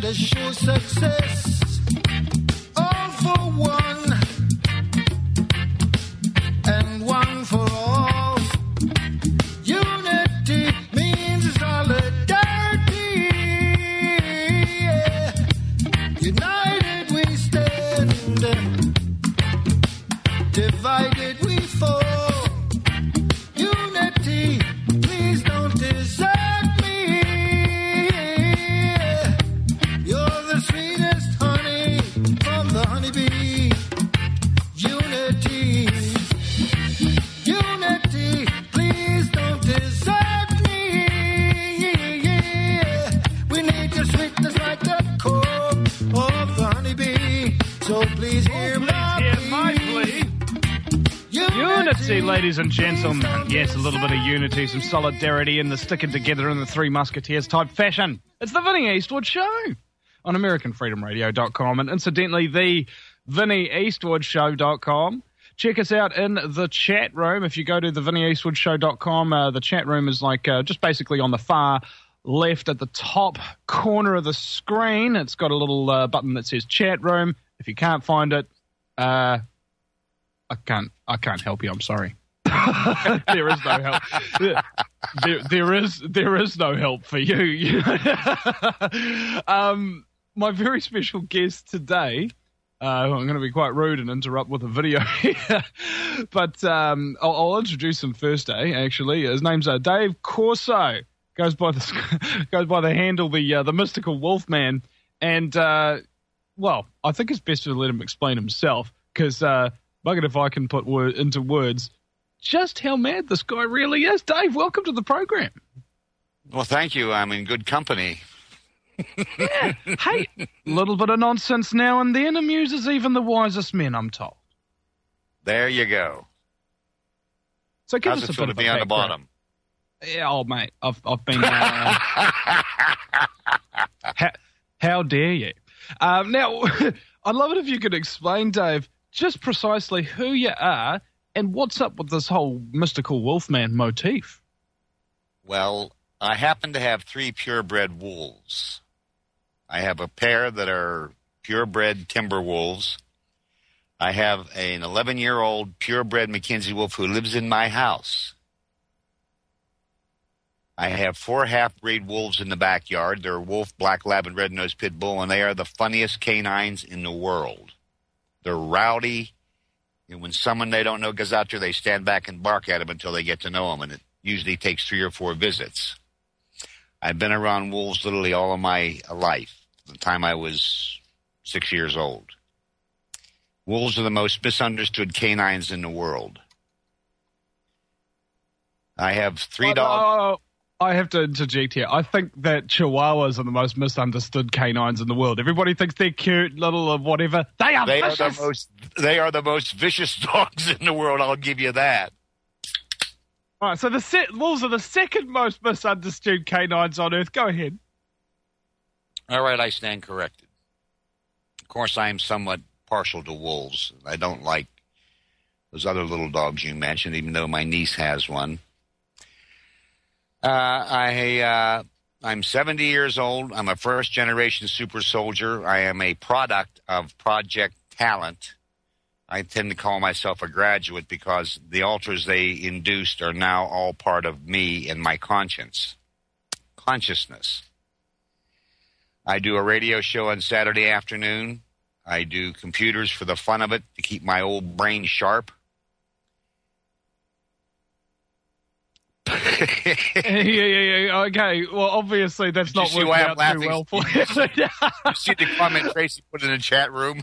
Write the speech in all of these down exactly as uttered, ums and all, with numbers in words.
Let's show success. All for one and one for all. Unity means solidarity. Yeah. United we stand, divided we fall. Unity, please don't desert me. You're the sweetest honey from the honeybee. Unity, unity, please don't desert me. We need your sweetness like the core of the honeybee. So please hear my plea. Unity, ladies and gentlemen. Yes, a little bit of unity, some solidarity in the sticking together in the Three Musketeers type fashion. It's the Vinnie Eastwood Show on American Freedom Radio dot com and incidentally the Vinnie Eastwood Show dot com. Check us out in the chat room. If you go to the Vinnie Eastwood Show dot com, uh, the chat room is like uh, just basically on the far left at the top corner of the screen. It's got a little uh, button that says chat room. If you can't find it, uh, I can't. I can't help you. I'm sorry. There is no help. There, there is. There is no help for you. um, my very special guest today. Uh, I'm going to be quite rude and interrupt with a video here, but um, I'll, I'll introduce him first. Eh? Actually, his name's uh, Dave Corso. Goes by the goes by the handle the uh, the Mystical Wolfman, and uh, well, I think it's best to let him explain himself because. Uh, Bugger if I can put word into words just how mad this guy really is. Dave, welcome to the program. Well, thank you. I'm in good company. Yeah. Hey, a little bit of nonsense now and then amuses even the wisest men, I'm told. There you go. So give How's us it a feel bit to of be a on the background. bottom? Yeah, oh, mate, I've, I've been... Uh, how, how dare you? Um, now, I'd love it if you could explain, Dave, just precisely who you are and what's up with this whole mystical wolfman motif. Well, I happen to have three purebred wolves. I have a pair that are purebred timber wolves. I have an eleven-year-old purebred Mackenzie wolf who lives in my house. I have four half-breed wolves in the backyard. They're wolf, black lab, and red-nosed pit bull, and they are the funniest canines in the world. They're rowdy, and when someone they don't know goes out there, they stand back and bark at them until they get to know them, and it usually takes three or four visits. I've been around wolves literally all of my life, from the time I was six years old. Wolves are the most misunderstood canines in the world. I have three dogs. I have to interject here. I think that Chihuahuas are the most misunderstood canines in the world. Everybody thinks they're cute, little, or whatever. They are they vicious. Are the most, they are the most vicious dogs in the world, I'll give you that. All right, so the se- wolves are the second most misunderstood canines on Earth. Go ahead. All right, I stand corrected. Of course, I am somewhat partial to wolves. I don't like those other little dogs you mentioned, even though my niece has one. Uh, I, uh, I'm seventy years old. I'm a first-generation super soldier. I am a product of Project Talent. I tend to call myself a graduate because the alters they induced are now all part of me and my conscience, consciousness. I do a radio show on Saturday afternoon. I do computers for the fun of it to keep my old brain sharp. yeah, yeah, yeah. Okay. Well, obviously that's Did not you see working why I'm out laughing? too well for you. You, you see the comment Tracy put in the chat room?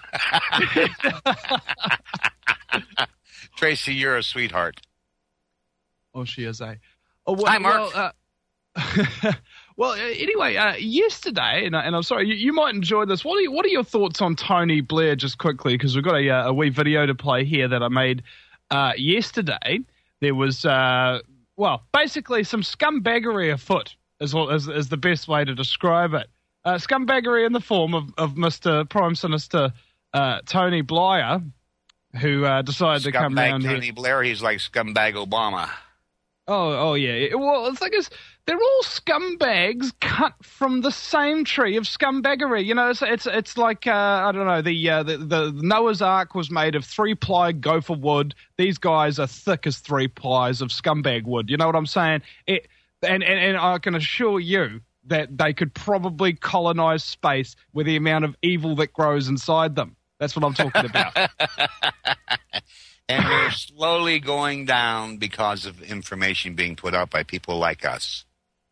Tracy, you're a sweetheart. Oh, she is a. Oh, well, Hi, Mark. Well, uh, well uh, anyway, uh, yesterday, and, and I'm sorry, you, you might enjoy this. What are you, what are your thoughts on Tony Blair, just quickly, because we've got a, a wee video to play here that I made uh, yesterday. There was, uh, well, basically some scumbaggery afoot, is, what, is, is the best way to describe it. Uh, scumbaggery in the form of, of Mister Prime Minister uh, Tony Blair, who uh, decided Scumbag to come down Tony here. Blair, he's like scumbag Obama. Oh, oh yeah. Well, the thing is, they're all scumbags cut from the same tree of scumbaggery. You know, it's it's it's like uh, I don't know. The, uh, the the Noah's Ark was made of three ply gopher wood. These guys are thick as three plies of scumbag wood. You know what I'm saying? It and and, and I can assure you that they could probably colonize space with the amount of evil that grows inside them. That's what I'm talking about. And they're slowly going down because of information being put out by people like us.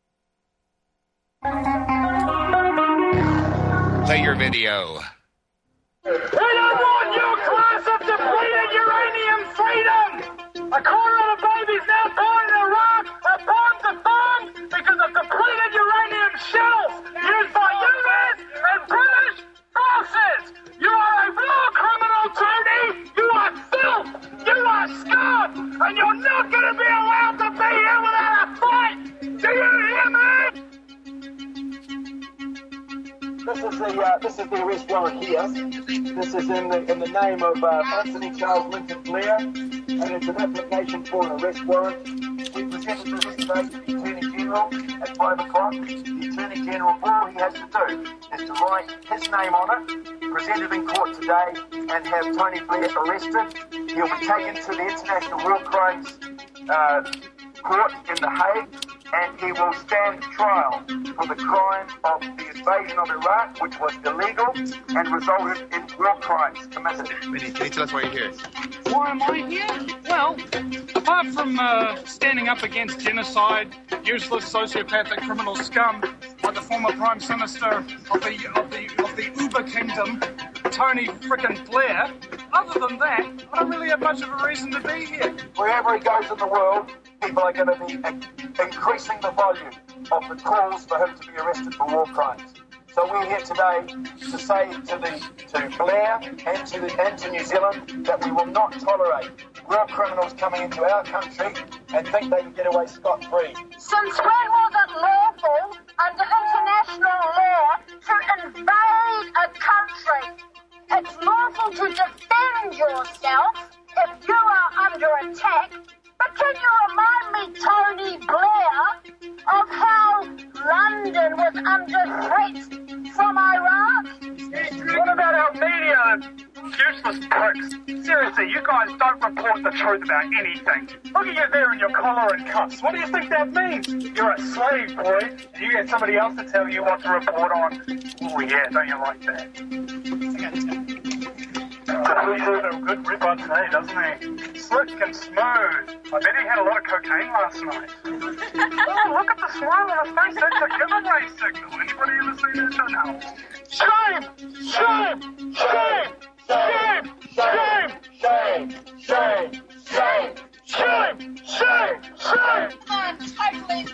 Play your video. We don't want your class of depleted uranium freedom! A quarter of the babies now born in Iraq are born to bombs because of depleted uranium shells used by U S and British forces! You are a war criminal, Tony! You are filth! You are scum! And you're not going to be allowed to be here without a fight! Do you hear me? This is the uh, this is the arrest warrant here. This is in the in the name of uh, Anthony Charles Lincoln Blair, and it's an application for an arrest warrant. We presented this today to the Attorney General at five o'clock. The Attorney General, all he has to do is to write his name on it, present it in court today, and have Tony Blair arrested. He'll be taken to the International War Crimes uh, Court in The Hague, and he will stand trial for the crime of the invasion of Iraq, which was illegal and resulted in war crimes committed. Vinny, can you tell us why you're here? Why am I here? Well, apart from uh, standing up against genocide, useless sociopathic criminal scum like the former Prime Minister of the of the of the Uber Kingdom, Tony frickin' Blair, other than that, I don't really have much of a reason to be here. Wherever he goes in the world, people are going to be increasing the volume of the calls for him to be arrested for war crimes. So we're here today to say to the to Blair and to the and to New Zealand that we will not tolerate war criminals coming into our country and think they can get away scot-free. Since when was it lawful under international law to invade a country? It's lawful to defend yourself if you are under attack. But can you remind me, Tony Blair, of how London was under threat from Iraq? What about our media? Useless pricks. Seriously, you guys don't report the truth about anything. Look at you there in your collar and cuffs. What do you think that means? You're a slave, boy, and you get somebody else to tell you what to report on. Oh yeah, don't you like that? The police had a good rip on today, doesn't he? Slick and smooth. I bet he had a lot of cocaine last night. Oh, look at the smile on his face. That's a giveaway signal. Anybody ever seen that? No. Shame! Shame! Shame! Shame! Shame! Shame! Shame! Shame! Shame! Shame! Shame! I'm totally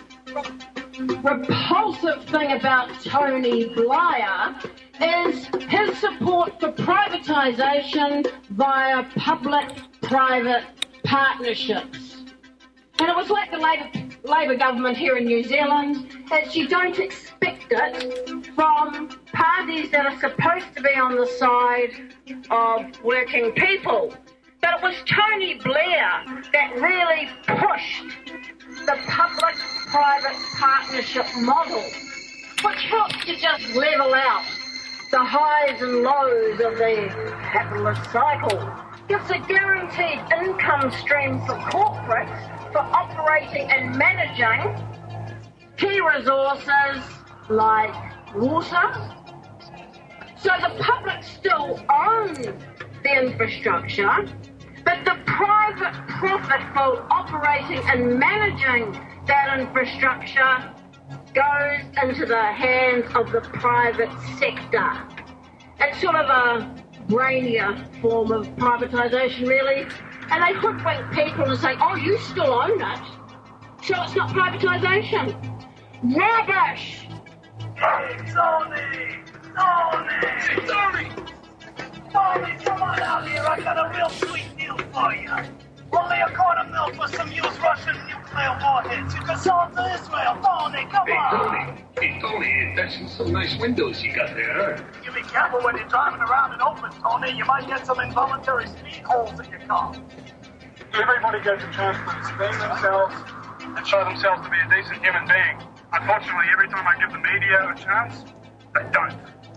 repulsive thing about Tony Blair is his support for privatisation via public-private partnerships. And it was like the Labour, Labour government here in New Zealand, that you don't expect it from parties that are supposed to be on the side of working people. But it was Tony Blair that really pushed the public-private partnership model, which helped to just level out the highs and lows of the capitalist cycle. Gives a guaranteed income stream for corporates for operating and managing key resources like water. So the public still own the infrastructure, but the private profit for operating and managing that infrastructure goes into the hands of the private sector. It's sort of a brainier form of privatisation, really. And they hoodwink people and say, oh, you still own it, so it's not privatisation. Rubbish! Hey, Tony! Tony! Hey, Tony! Tony, come on out here. I got a real sweet deal for you. Only a quart of milk with some used Russian nuclear warheads. You can sell them to Israel. Tony, come hey, on. Tony. Hey, Tony, that's some nice windows you got there. You be careful when you're driving around in open, Tony. You might get some involuntary speed holes in your car. Everybody gets a chance to explain themselves and show themselves to be a decent human being. Unfortunately, every time I give the media a chance, they don't.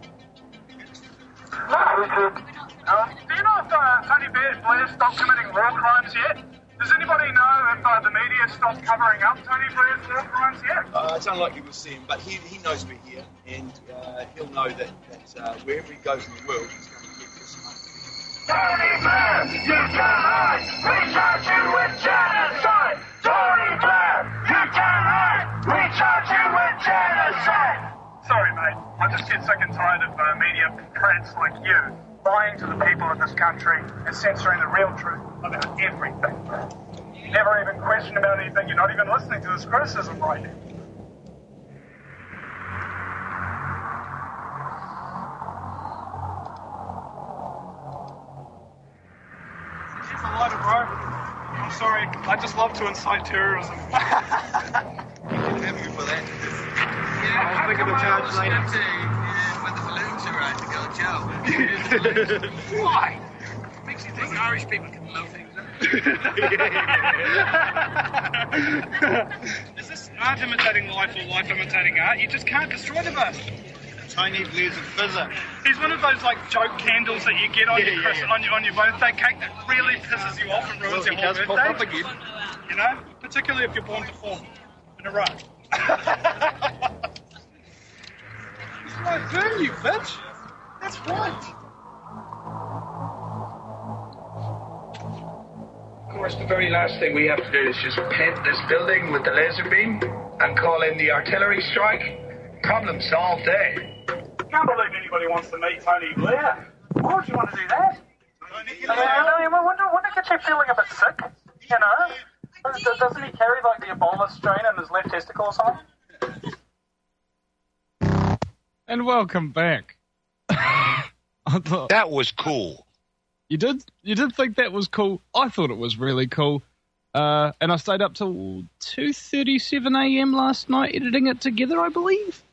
No, Richard. Uh, do you know if uh, Tony Blair stopped committing war crimes yet? Does anybody know if uh, the media stopped covering up Tony Blair's war crimes yet? Uh, it's unlikely we'll see him, but he, he knows we're here, and uh, he'll know that, that uh, wherever he goes in the world, he's going to get this money. Tony Blair, you cannot! We charge you with genocide! Tony Blair, you cannot! We charge you with genocide! Sorry, mate. I just get sick and tired of uh, media prats like you lying to the people of this country and censoring the real truth about everything. You never even question about anything. You're not even listening to this criticism right now. Here's a lighter, bro. I'm sorry. I just love to incite terrorism. You can have you for that. Yeah, I'll think of a charge later. When the balloons are out, to go Joe. Why? Makes you think Irish people can blow things up. Is this art imitating life or life imitating art? You just can't destroy the bastard. Tony Blair's a fizzer. He's one of those like joke candles that you get on, Yeah, your, yeah, Christ- yeah. on your on your birthday cake that really pisses you off and ruins Well, your he whole does birthday. pop up again. You know, particularly if you're born to form in a row. That's right, burn you, bitch. That's right. Of course, the very last thing we have to do is just paint this building with the laser beam and call in the artillery strike. Problem solved, eh? Can't believe anybody wants to meet Tony Blair. Why would you want to do that? I mean, I mean, wouldn't, wouldn't it get you feeling a bit sick? You know? Does- Doesn't he carry like the Ebola strain in his left testicle or something? And welcome back. I thought That was cool. you did you did think that was cool. I thought it was really cool. Uh, and I stayed up till two thirty-seven a.m. last night editing it together, I believe.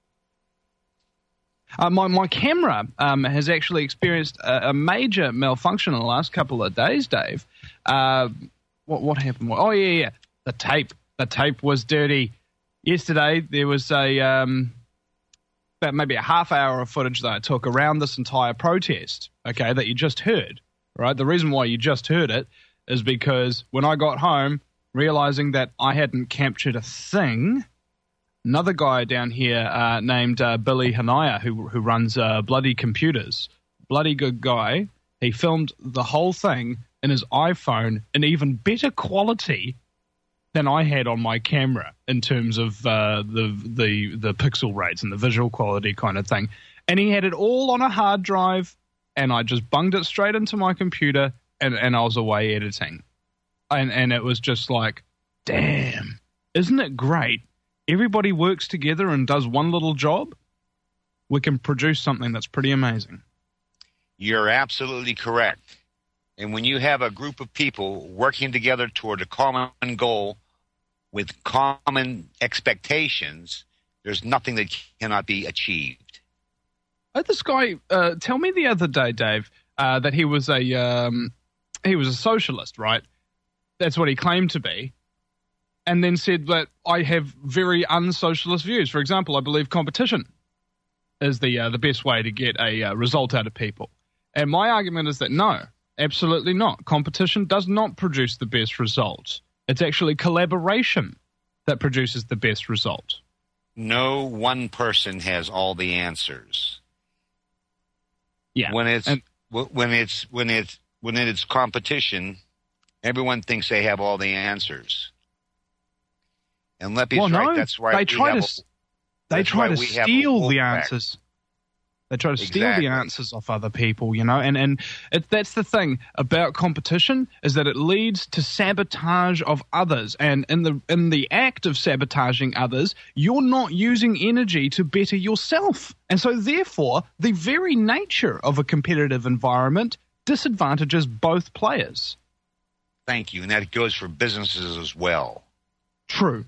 Uh, my, my camera um, has actually experienced a, a major malfunction in the last couple of days, Dave. Uh, what what happened? Oh, yeah, yeah. The tape. The tape was dirty. Yesterday, there was a um, about maybe a half hour of footage that I took around this entire protest, okay, that you just heard, right? The reason why you just heard it is because when I got home, realizing that I hadn't captured a thing, another guy down here uh, named uh, Billy Hanaya, who who runs uh, Bloody Computers, bloody good guy, he filmed the whole thing in his iPhone in even better quality than I had on my camera in terms of uh, the the the pixel rates and the visual quality kind of thing. And he had it all on a hard drive, and I just bunged it straight into my computer, and, and I was away editing. And and it was just like, damn, isn't it great? Everybody works together and does one little job. We can produce something that's pretty amazing. You're absolutely correct. And when you have a group of people working together toward a common goal with common expectations, there's nothing that cannot be achieved. I had this guy uh, tell me the other day, Dave, uh, that he was a um, he was a socialist, right? That's what he claimed to be. And then said that I have very unsocialist views. For example, I believe competition is the uh, the best way to get a uh, result out of people. And my argument is that no, absolutely not. Competition does not produce the best result. It's actually collaboration that produces the best result. No one person has all the answers. Yeah. When it's and, when it's when it's when it's competition, everyone thinks they have all the answers. And Leppy's well, right. no, That's why they we try have to a, they that's try why to we have a steal wolf the pack. answers. They try to steal Exactly. the answers off other people, you know, and and it, that's the thing about competition is that it leads to sabotage of others, and in the in the act of sabotaging others, you're not using energy to better yourself, and so therefore, the very nature of a competitive environment disadvantages both players. Thank you, and that goes for businesses as well. True.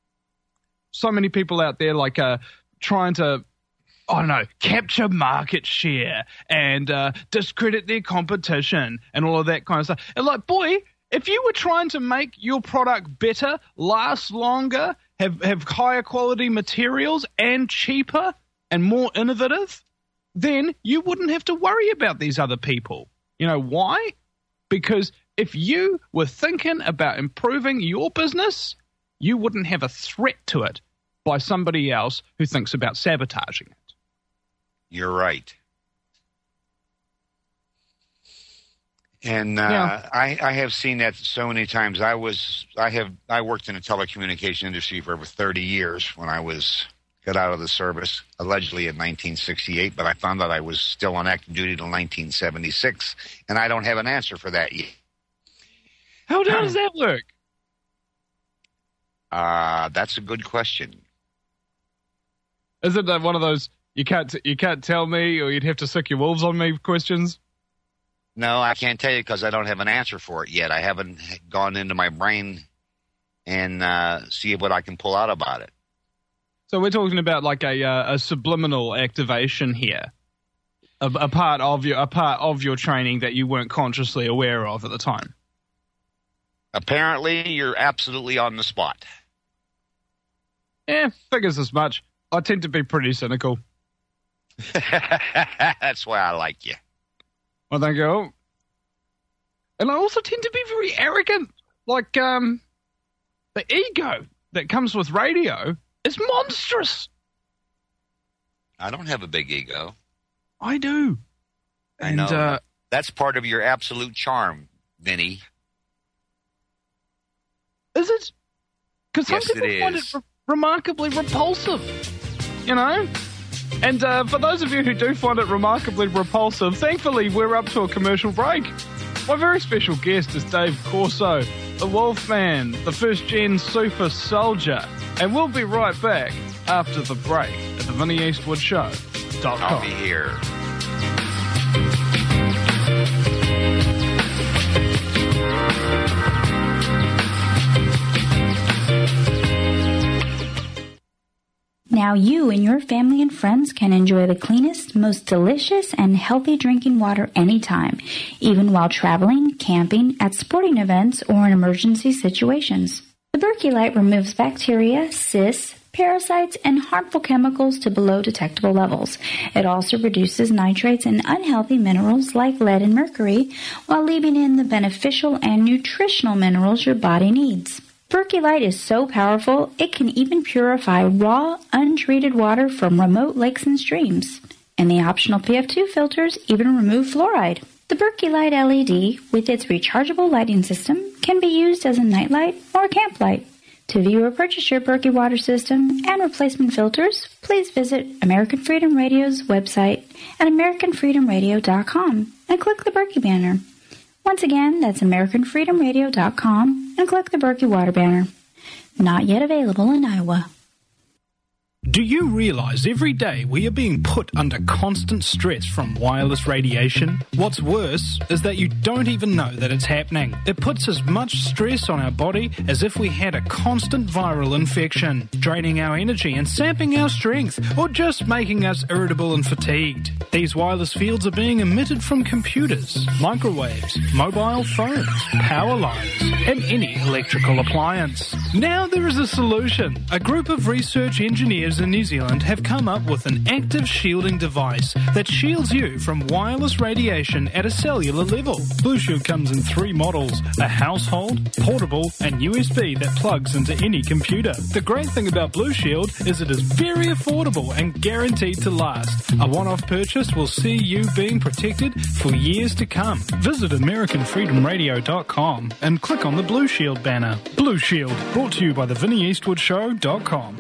So many people out there like uh, trying to, I don't know, capture market share and uh, discredit their competition and all of that kind of stuff. And like, boy, If you were trying to make your product better, last longer, have, have higher quality materials and cheaper and more innovative, then you wouldn't have to worry about these other people. You know why? Because if you were thinking about improving your business, you wouldn't have a threat to it by somebody else who thinks about sabotaging it. You're right. And uh, yeah. I, I have seen that so many times. I was, I have, I worked in the telecommunication industry for over thirty years when I was got out of the service, allegedly in nineteen sixty-eight. But I found out I was still on active duty till nineteen seventy-six, and I don't have an answer for that yet. How does that work? Uh, that's a good question. Is it one of those you can't you can't tell me, or you'd have to sick your wolves on me questions? No, I can't tell you because I don't have an answer for it yet. I haven't gone into my brain and uh, see what I can pull out about it. So we're talking about like a uh, a subliminal activation here, a, a part of your a part of your training that you weren't consciously aware of at the time. Apparently, you're absolutely on the spot. Yeah, figures as much. I tend to be pretty cynical. That's why I like you. Well, thank you. And I also tend to be very arrogant. Like, um, the ego that comes with radio is monstrous. I don't have a big ego. I do. I and, know. Uh, That's part of your absolute charm, Vinny. Is it? Because some Yes, people it find is. it re- remarkably repulsive. You know? And uh, for those of you who do find it remarkably repulsive, thankfully we're up to a commercial break. My very special guest is Dave Corso, the Wolfman, the first-gen super soldier. And we'll be right back after the break at the Vinnie Eastwood Show dot com. I'll be here. Now you and your family and friends can enjoy the cleanest, most delicious, and healthy drinking water anytime, even while traveling, camping, at sporting events, or in emergency situations. The Berkey Light removes bacteria, cysts, parasites, and harmful chemicals to below detectable levels. It also reduces nitrates and unhealthy minerals like lead and mercury, while leaving in the beneficial and nutritional minerals your body needs. Berkey Light is so powerful, it can even purify raw, untreated water from remote lakes and streams. And the optional P F two filters even remove fluoride. The Berkey Light L E D, with its rechargeable lighting system, can be used as a nightlight or a camp light. To view or purchase your Berkey water system and replacement filters, please visit American Freedom Radio's website at american freedom radio dot com and click the Berkey banner. Once again, that's american freedom radio dot com and click the Berkey Water banner. Not yet available in Iowa. Do you realize every day we are being put under constant stress from wireless radiation? What's worse is that you don't even know that it's happening. It puts as much stress on our body as if we had a constant viral infection, draining our energy and sapping our strength, or just making us irritable and fatigued. These wireless fields are being emitted from computers, microwaves, mobile phones, power lines, and any electrical appliance. Now there is a solution. A group of research engineers in New Zealand have come up with an active shielding device that shields you from wireless radiation at a cellular level. Blue Shield comes in three models: a household, portable, and U S B that plugs into any computer. The great thing about Blue Shield is it is very affordable and guaranteed to last. A one-off purchase will see you being protected for years to come. Visit american freedom radio dot com and click on the Blue Shield banner. Blue Shield, brought to you by the Vinnie Eastwood Show dot com.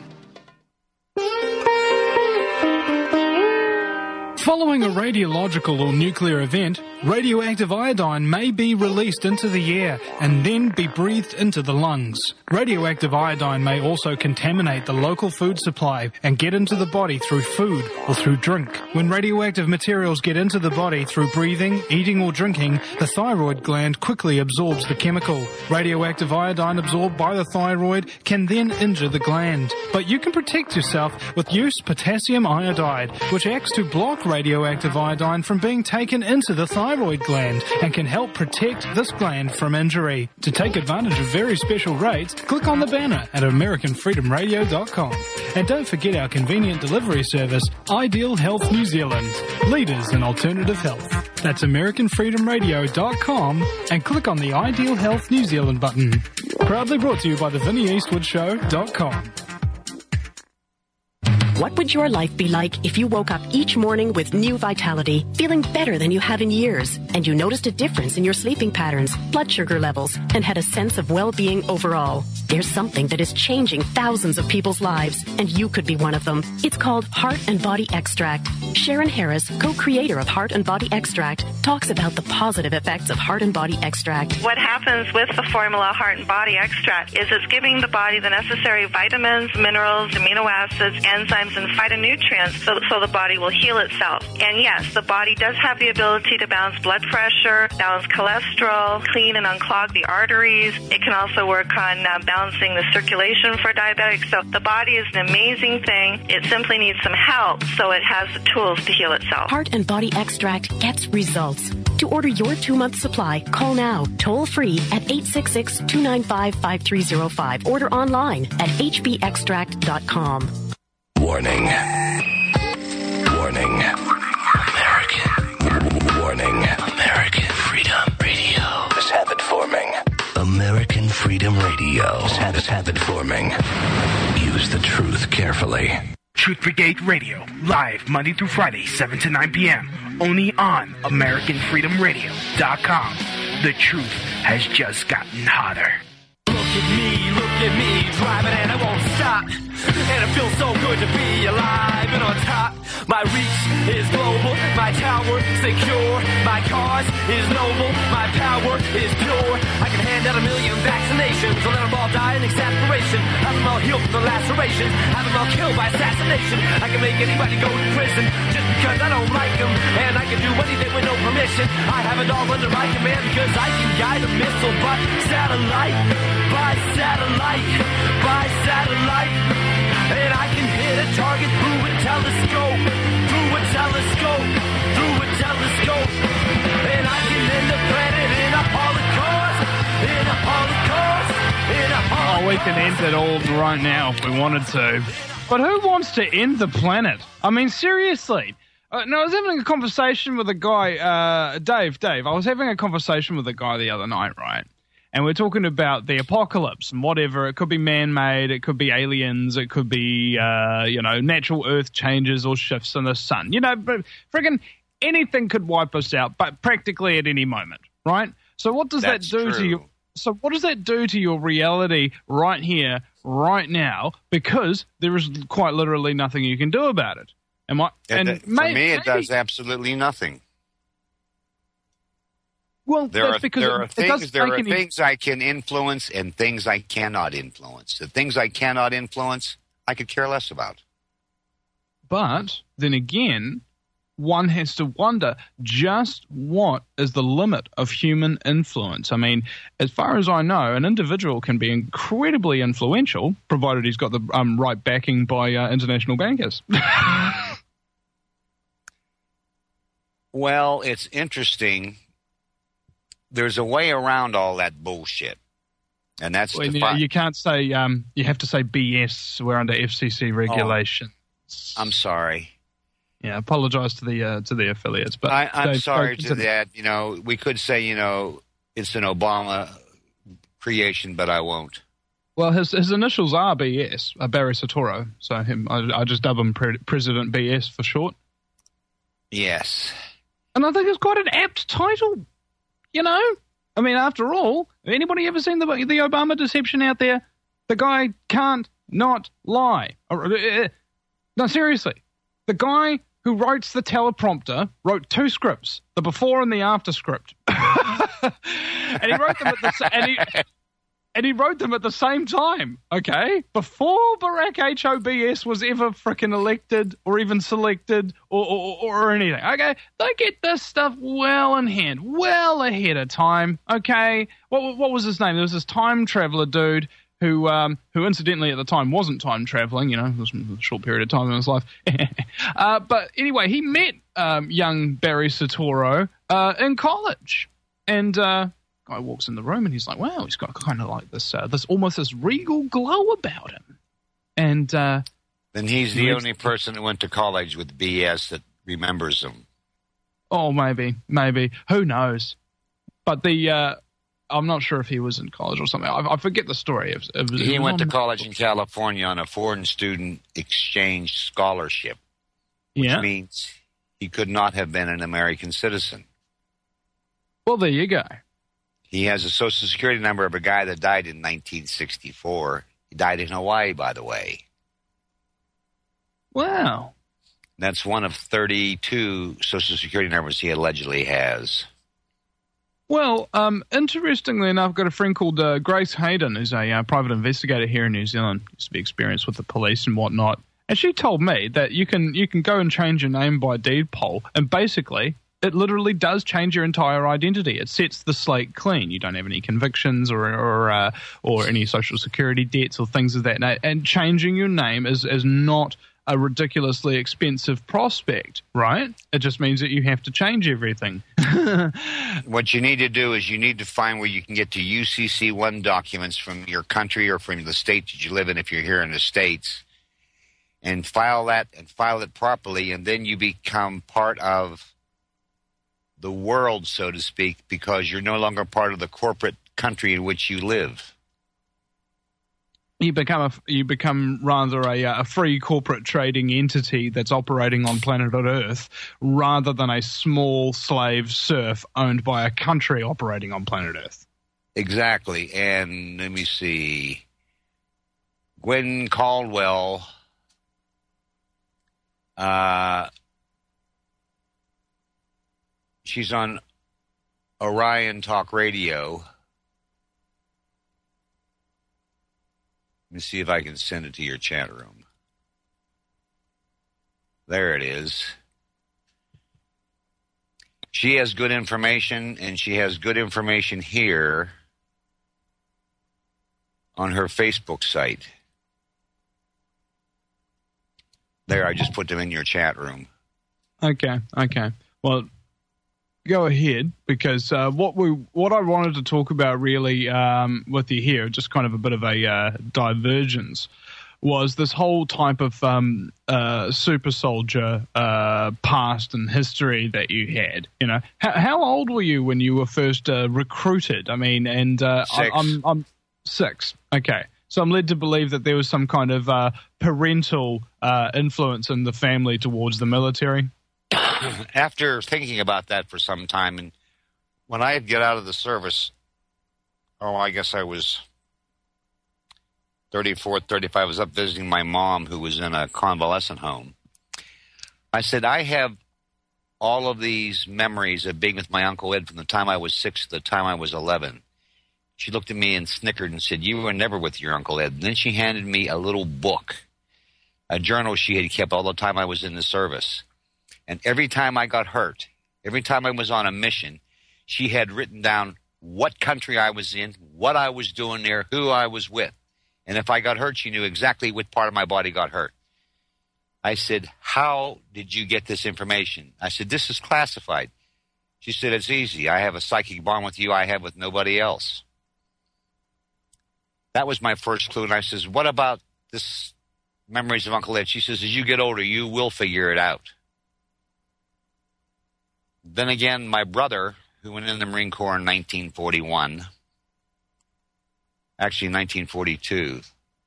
Following a radiological or nuclear event, radioactive iodine may be released into the air and then be breathed into the lungs. Radioactive iodine may also contaminate the local food supply and get into the body through food or through drink. When radioactive materials get into the body through breathing, eating or drinking, the thyroid gland quickly absorbs the chemical. Radioactive iodine absorbed by the thyroid can then injure the gland. But you can protect yourself with use potassium iodide, which acts to block radioactive radioactive iodine from being taken into the thyroid gland and can help protect this gland from injury. To take advantage of very special rates, click on the banner at American Freedom Radio dot com. And don't forget our convenient delivery service, Ideal Health New Zealand, leaders in alternative health. That's American Freedom Radio dot com and click on the Ideal Health New Zealand button. Proudly brought to you by the Vinnie Eastwood Show dot com. What would your life be like if you woke up each morning with new vitality, feeling better than you have in years, and you noticed a difference in your sleeping patterns, blood sugar levels, and had a sense of well-being overall? There's something that is changing thousands of people's lives, and you could be one of them. It's called Heart and Body Extract. Sharon Harris, co-creator of Heart and Body Extract, talks about the positive effects of Heart and Body Extract. What happens with the formula Heart and Body Extract is it's giving the body the necessary vitamins, minerals, amino acids, enzymes, and phytonutrients so, so the body will heal itself. And yes, the body does have the ability to balance blood pressure, balance cholesterol, clean and unclog the arteries. It can also work on uh, balancing the circulation for diabetics. So the body is an amazing thing. It simply needs some help so it has the tools to heal itself. Heart and Body Extract gets results. To order your two-month supply, call now, toll-free at eight six six, two nine five, five three zero five. Order online at h b extract dot com. Warning. Warning. American. Warning. American Freedom Radio is habit forming. American Freedom Radio is habit, habit forming. Use the truth carefully. Truth Brigade Radio, live Monday through Friday, seven to nine p.m. Only on American Freedom Radio dot com. The truth has just gotten hotter. Look at me, look at me, driving and I won't stop. And it feels so good to be alive and on top. My reach is global, my tower secure. My cause is noble, my power is pure. I can hand out a million vaccinations, or let them all die in exasperation. Have them all healed from the lacerations, have them all killed by assassination. I can make anybody go to prison just because I don't like them. And I can do anything with no permission. I have it all under my command because I can guide a missile by satellite, by satellite, by satellite. And I can hit a target through a telescope, through a telescope, through a telescope. And I can end the planet in a holocaust, in a holocaust, in a holocaust. Oh, we can end it all right now if we wanted to. But who wants to end the planet? I mean, seriously. Uh, no, I was having a conversation with a guy, uh, Dave, Dave. I was having a conversation with a guy the other night, right? And we're talking about the apocalypse and whatever. It could be man-made, it could be aliens, it could be, uh, you know, natural earth changes or shifts in the sun. You know, but friggin' anything could wipe us out, but practically at any moment, right? So what does That's that do true. to you? So what does that do to your reality right here, right now? Because there is quite literally nothing you can do about it. Am I? It, and it, for may, me, it maybe, does absolutely nothing. Well, there that's are because there it, are it things doesn't there make are any... things I can influence and things I cannot influence. The things I cannot influence, I could care less about. But then again, one has to wonder just what is the limit of human influence. I mean, as far as I know, an individual can be incredibly influential, provided he's got the um, right backing by uh, international bankers. Well, it's interesting. There's a way around all that bullshit, and that's well, to you, find- you can't say um, you have to say B S. We're under F C C regulation. Oh, I'm sorry. Yeah, apologize to the uh, to the affiliates, but I, I'm Dave, sorry go to that. You know, we could say, you know, it's an Obama creation, but I won't. Well, his his initials are B S, uh, Barry Soetoro. So him, I, I just dub him Pre- President B S for short. Yes, and I think it's quite an apt title. You know, I mean, after all, anybody ever seen the the Obama deception out there? The guy can't not lie. No, seriously, the guy who writes the teleprompter wrote two scripts: the before and the after script, and he wrote them at the and he and he wrote them at the same time. Okay, before Barack H O B S was ever frickin' elected or even selected or, or or anything. Okay, they get this stuff well in hand, well ahead of time. Okay, what what was his name? There was this time traveler dude who um who incidentally at the time wasn't time traveling. You know, it was a short period of time in his life. uh, but anyway, he met um, young Barry Soetoro uh, in college. And uh, guy walks in the room and he's like, wow, he's got kind of like this, uh, this almost this regal glow about him. And uh, then he's the only person that went to college with B S that remembers him. Oh, maybe, maybe. Who knows? But the uh, I'm not sure if he was in college or something. I, I forget the story. It was, it was, he it was went to on- college in California on a foreign student exchange scholarship, which Yeah. means he could not have been an American citizen. Well, there you go. He has a Social Security number of a guy that died in nineteen sixty-four. He died in Hawaii, by the way. Wow. That's one of thirty-two Social Security numbers he allegedly has. Well, um, interestingly enough, I've got a friend called uh, Grace Hayden, who's a uh, private investigator here in New Zealand, used to be experienced with the police and whatnot. And she told me that you can you can go and change your name by deed poll, and basically it literally does change your entire identity. It sets the slate clean. You don't have any convictions or or uh, or any social security debts or things of that nature. And changing your name is is not a ridiculously expensive prospect, right? It just means that you have to change everything. What you need to do is you need to find where you can get to U C C one documents from your country or from the state that you live in if you're here in the States, and file that and file it properly, and then you become part of the world, so to speak, because you're no longer part of the corporate country in which you live. You become a, you become rather a, a free corporate trading entity that's operating on planet Earth rather than a small slave serf owned by a country operating on planet Earth. Exactly. And let me see. Gwen Caldwell, uh, she's on Orion Talk Radio. Let me see if I can send it to your chat room. There it is. She has good information, and she has good information here on her Facebook site. There, I just put them in your chat room. Okay, okay. Well, go ahead, because uh, what we what I wanted to talk about really um, with you here, just kind of a bit of a uh, divergence, was this whole type of um, uh, super soldier uh, past and history that you had. You know, how, how old were you when you were first uh, recruited? I mean, and uh, I, I'm I'm six. Okay. So I'm led to believe that there was some kind of uh, parental uh, influence in the family towards the military. After thinking about that for some time, and when I get out of the service, oh, I guess I was thirty-four, thirty-five, I was up visiting my mom who was in a convalescent home. I said, I have all of these memories of being with my Uncle Ed from the time I was six to the time I was eleven. She looked at me and snickered and said, you were never with your Uncle Ed. And then she handed me a little book, a journal she had kept all the time I was in the service. And every time I got hurt, every time I was on a mission, she had written down what country I was in, what I was doing there, who I was with. And if I got hurt, she knew exactly what part of my body got hurt. I said, how did you get this information? I said, this is classified. She said, it's easy. I have a psychic bond with you I have with nobody else. That was my first clue. And I says, what about this memories of Uncle Ed? She says, as you get older, you will figure it out. Then again, my brother, who went in the Marine Corps in nineteen forty-one, actually nineteen forty-two,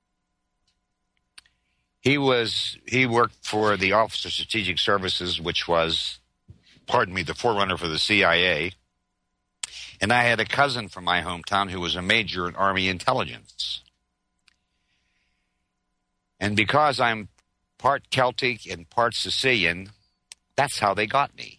he was he worked for the Office of Strategic Services, which was, pardon me, the forerunner for the C I A. And I had a cousin from my hometown who was a major in Army intelligence. And because I'm part Celtic and part Sicilian, that's how they got me.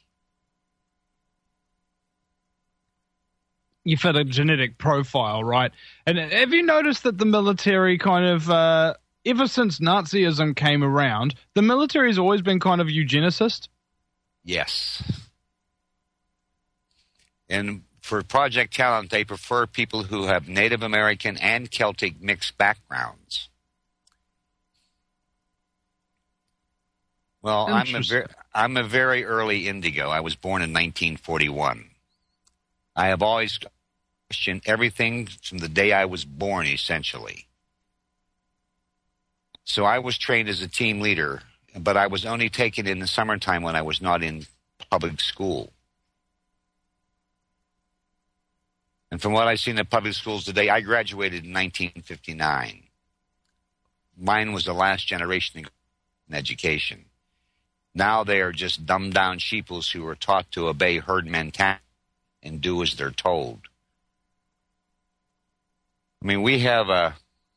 You fit a genetic profile, right? And have you noticed that the military kind of, uh, ever since Nazism came around, the military has always been kind of eugenicist? Yes. And for Project Talent, they prefer people who have Native American and Celtic mixed backgrounds. Well, I'm a, ver- I'm a very early indigo. I was born in nineteen forty-one. I have always questioned everything from the day I was born, essentially. So I was trained as a team leader, but I was only taken in the summertime when I was not in public school. And from what I've seen in public schools today, I graduated in nineteen fifty-nine. Mine was the last generation in education. Now they are just dumbed-down sheeples who are taught to obey herd mentality and do as they're told. I mean, we have a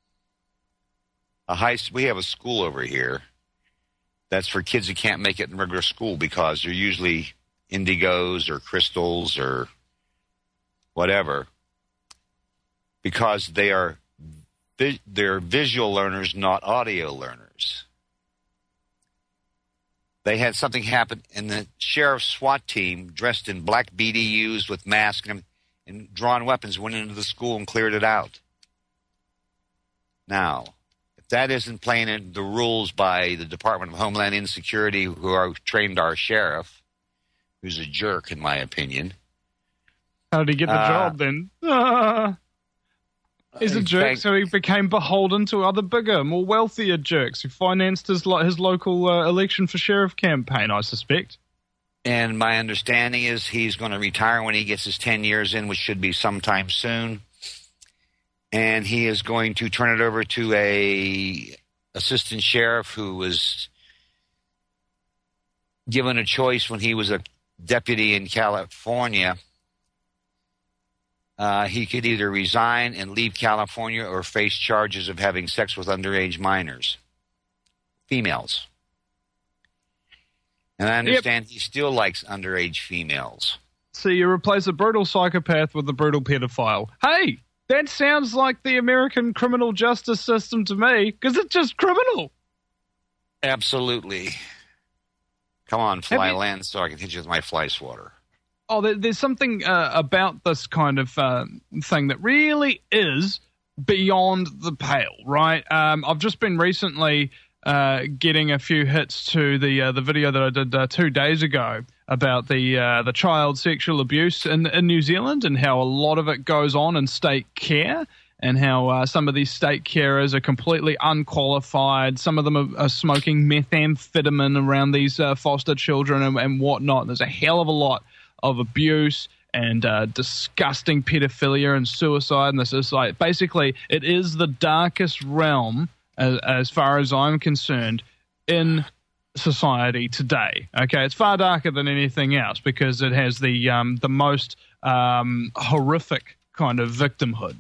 a high we have a school over here that's for kids who can't make it in regular school because they're usually indigos or crystals or whatever, because they are they're visual learners, not audio learners. They had something happen, and the sheriff's SWAT team, dressed in black B D Us with masks and, and drawn weapons, went into the school and cleared it out. Now, if that isn't playing in the rules by the Department of Homeland Insecurity, who are trained our sheriff, who's a jerk, in my opinion. How did he get the uh, job, then? Ah. He's a jerk, fact, so he became beholden to other bigger, more wealthier jerks who financed his lo- his local uh, election for sheriff campaign, I suspect. And my understanding is he's going to retire when he gets his ten years in, which should be sometime soon. And he is going to turn it over to a assistant sheriff who was given a choice when he was a deputy in California. Uh, he could either resign and leave California or face charges of having sex with underage minors, females. And I understand yep. he still likes underage females. So you replace a brutal psychopath with a brutal pedophile. Hey, that sounds like the American criminal justice system to me, because it's just criminal. Absolutely. Come on, fly you- land so I can hit you with my fly swatter. Oh, there, there's something uh, about this kind of uh, thing that really is beyond the pale, right? Um, I've just been recently uh, getting a few hits to the uh, the video that I did uh, two days ago about the uh, the child sexual abuse in, in New Zealand, and how a lot of it goes on in state care, and how uh, some of these state carers are completely unqualified. Some of them are, are smoking methamphetamine around these uh, foster children and, and whatnot. There's a hell of a lot of abuse and uh, disgusting pedophilia and suicide, and this is like basically it is the darkest realm as, as far as I'm concerned in society today. Okay, it's far darker than anything else because it has the um, the most um, horrific kind of victimhood,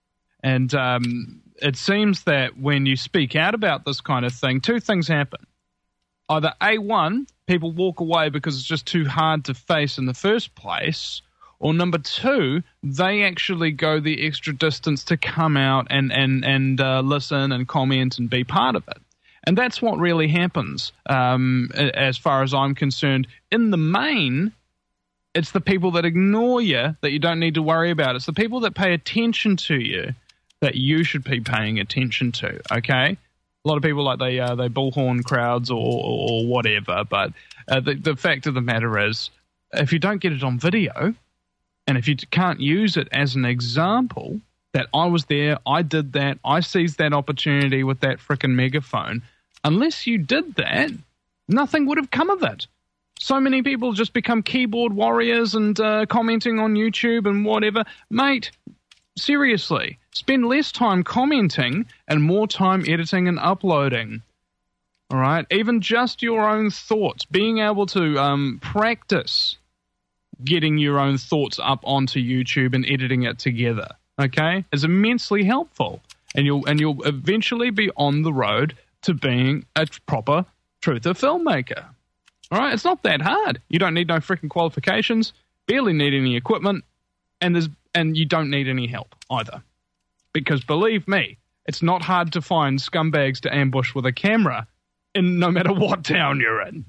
and um, it seems that when you speak out about this kind of thing, two things happen. Either A, one, people walk away because it's just too hard to face in the first place, or number two, they actually go the extra distance to come out and, and, and uh, listen and comment and be part of it. And that's what really happens, um, as far as I'm concerned. In the main, it's the people that ignore you that you don't need to worry about. It's the people that pay attention to you that you should be paying attention to, okay? A lot of people like they uh, they bullhorn crowds or, or, or whatever, but uh, the, the fact of the matter is, if you don't get it on video, and if you can't use it as an example that I was there, I did that, I seized that opportunity with that frickin' megaphone, unless you did that, nothing would have come of it. So many people just become keyboard warriors and uh, commenting on YouTube and whatever. Mate, seriously, spend less time commenting and more time editing and uploading. All right? Even just your own thoughts, being able to um, practice getting your own thoughts up onto YouTube and editing it together, okay, is immensely helpful. And you'll and you'll eventually be on the road to being a proper truther filmmaker. All right? It's not that hard. You don't need no freaking qualifications, barely need any equipment, and there's and you don't need any help either. Because believe me, it's not hard to find scumbags to ambush with a camera in no matter what town you're in.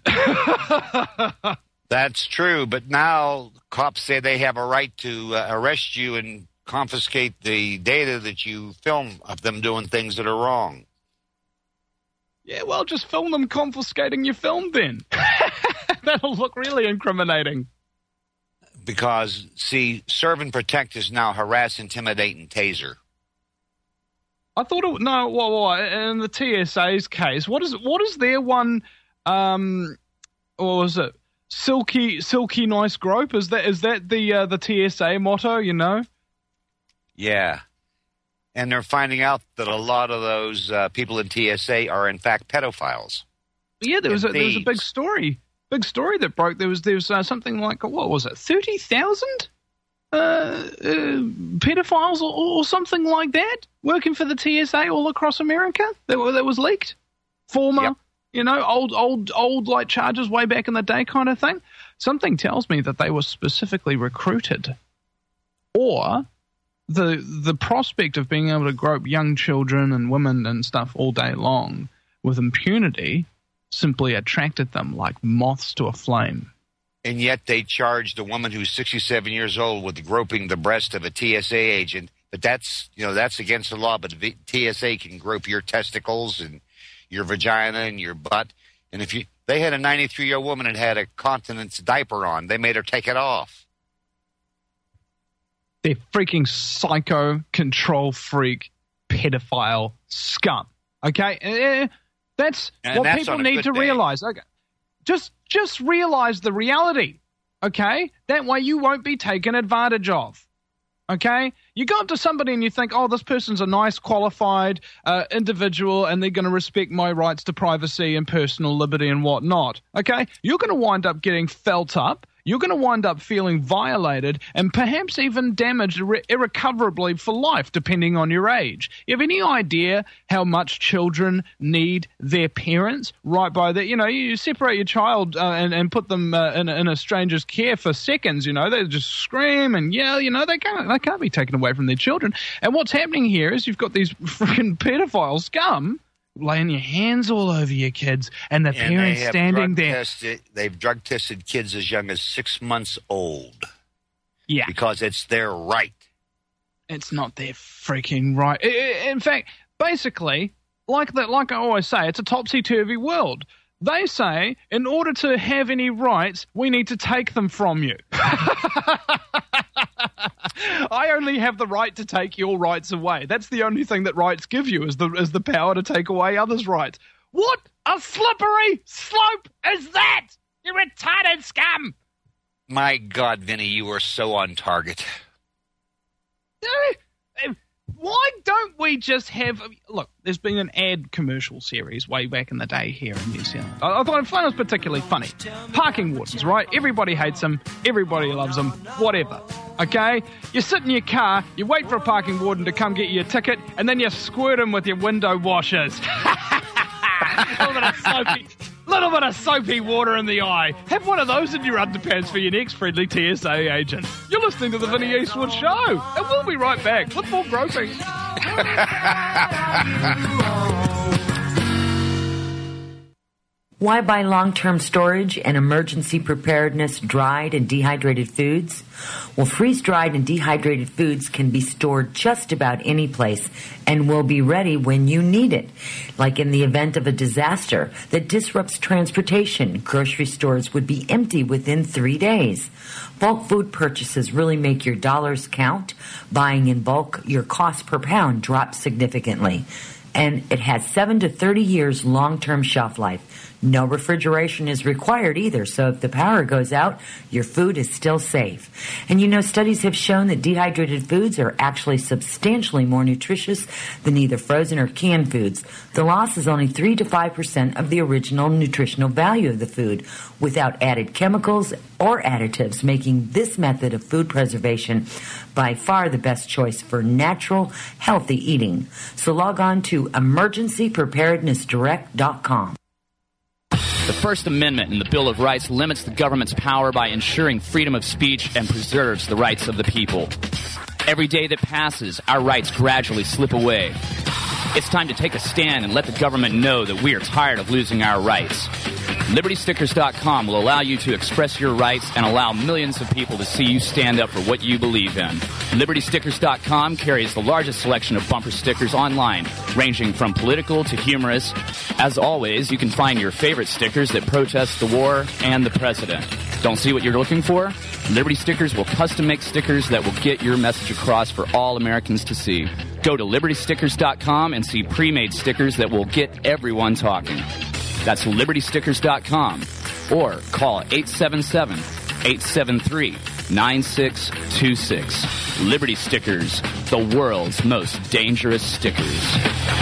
That's true, but now cops say they have a right to uh, arrest you and confiscate the data that you film of them doing things that are wrong. Yeah, well, just film them confiscating your film then. That'll look really incriminating. Because, see, serve and protect is now harass, intimidate, and taser. I thought it, no, well, well, in the T S A's case, what is what is their one, um, or was it silky, silky nice grope? Is that is that the uh, the T S A motto? You know? Yeah, and they're finding out that a lot of those uh, people in T S A are in fact pedophiles. Yeah, there was a, there was a big story, big story that broke. There was there was uh, something like what was it, thirty thousand? Uh, uh, pedophiles or, or something like that working for the T S A all across America that, that was leaked. Former, yep. you know, old, old, old like charges way back in the day kind of thing. Something tells me that they were specifically recruited, or the the prospect of being able to grope young children and women and stuff all day long with impunity simply attracted them like moths to a flame. And yet they charged a woman who's sixty-seven years old with groping the breast of a T S A agent. But that's, you know, that's against the law. But the T S A can grope your testicles and your vagina and your butt. And if you, they had a ninety-three-year-old woman that had a continence diaper on. They made her take it off. They're freaking psycho, control freak, pedophile scum. Okay? Uh, that's and what that's people need to day. realize. Okay. Just just realize the reality, okay? That way you won't be taken advantage of, okay? You go up to somebody and you think, oh, this person's a nice, qualified uh, individual and they're going to respect my rights to privacy and personal liberty and whatnot, okay? You're going to wind up getting felt up. You're going to wind up feeling violated and perhaps even damaged irre- irrecoverably for life, depending on your age. You have any idea how much children need their parents right by that? You know, you separate your child uh, and, and put them uh, in, in a stranger's care for seconds, you know, they just scream and yell, you know, they can't, they can't be taken away from their children. And what's happening here is you've got these freaking pedophile scum laying your hands all over your kids, and the and parents they have standing drug there. Tested, they've drug tested kids as young as six months old. Yeah. Because it's their right. It's not their freaking right. In fact, basically, like that, like I always say, it's a topsy-turvy world. They say, in order to have any rights, we need to take them from you. I only have the right to take your rights away. That's the only thing that rights give you is the is the power to take away others' rights. What a slippery slope is that? You retarded scum! My God, Vinny, you are so on target. Why don't we just have... Look, there's been an ad commercial series way back in the day here in New Zealand. I, I thought it was particularly funny. Parking wardens, right? Everybody hates them. Everybody loves them. Whatever. Okay? You sit in your car, you wait for a parking warden to come get you a ticket, and then you squirt them with your window washers. a little bit of soapy... little bit of soapy water in the eye. Have one of those in your underpants for your next friendly T S A agent. You're listening to the Vinny Eastwood Show, and we'll be right back with more groping. Why buy long-term storage and emergency preparedness dried and dehydrated foods? Well, freeze-dried and dehydrated foods can be stored just about any place and will be ready when you need it. Like in the event of a disaster that disrupts transportation, grocery stores would be empty within three days. Bulk food purchases really make your dollars count. Buying in bulk, your cost per pound drops significantly. And it has seven to thirty years long-term shelf life. No refrigeration is required either, so if the power goes out, your food is still safe. And you know, studies have shown that dehydrated foods are actually substantially more nutritious than either frozen or canned foods. The loss is only three to five percent of the original nutritional value of the food, without added chemicals or additives, making this method of food preservation by far the best choice for natural, healthy eating. So log on to emergency preparedness direct dot com. The First Amendment in the Bill of Rights limits the government's power by ensuring freedom of speech and preserves the rights of the people. Every day that passes, our rights gradually slip away. It's time to take a stand and let the government know that we are tired of losing our rights. Liberty Stickers dot com will allow you to express your rights and allow millions of people to see you stand up for what you believe in. Liberty Stickers dot com carries the largest selection of bumper stickers online, ranging from political to humorous. As always, you can find your favorite stickers that protest the war and the president. Don't see what you're looking for? Liberty Stickers will custom make stickers that will get your message across for all Americans to see. Go to Liberty Stickers dot com and see pre-made stickers that will get everyone talking. That's Liberty Stickers dot com, or call eight seven seven, eight seven three, nine six two six. Liberty Stickers, the world's most dangerous stickers.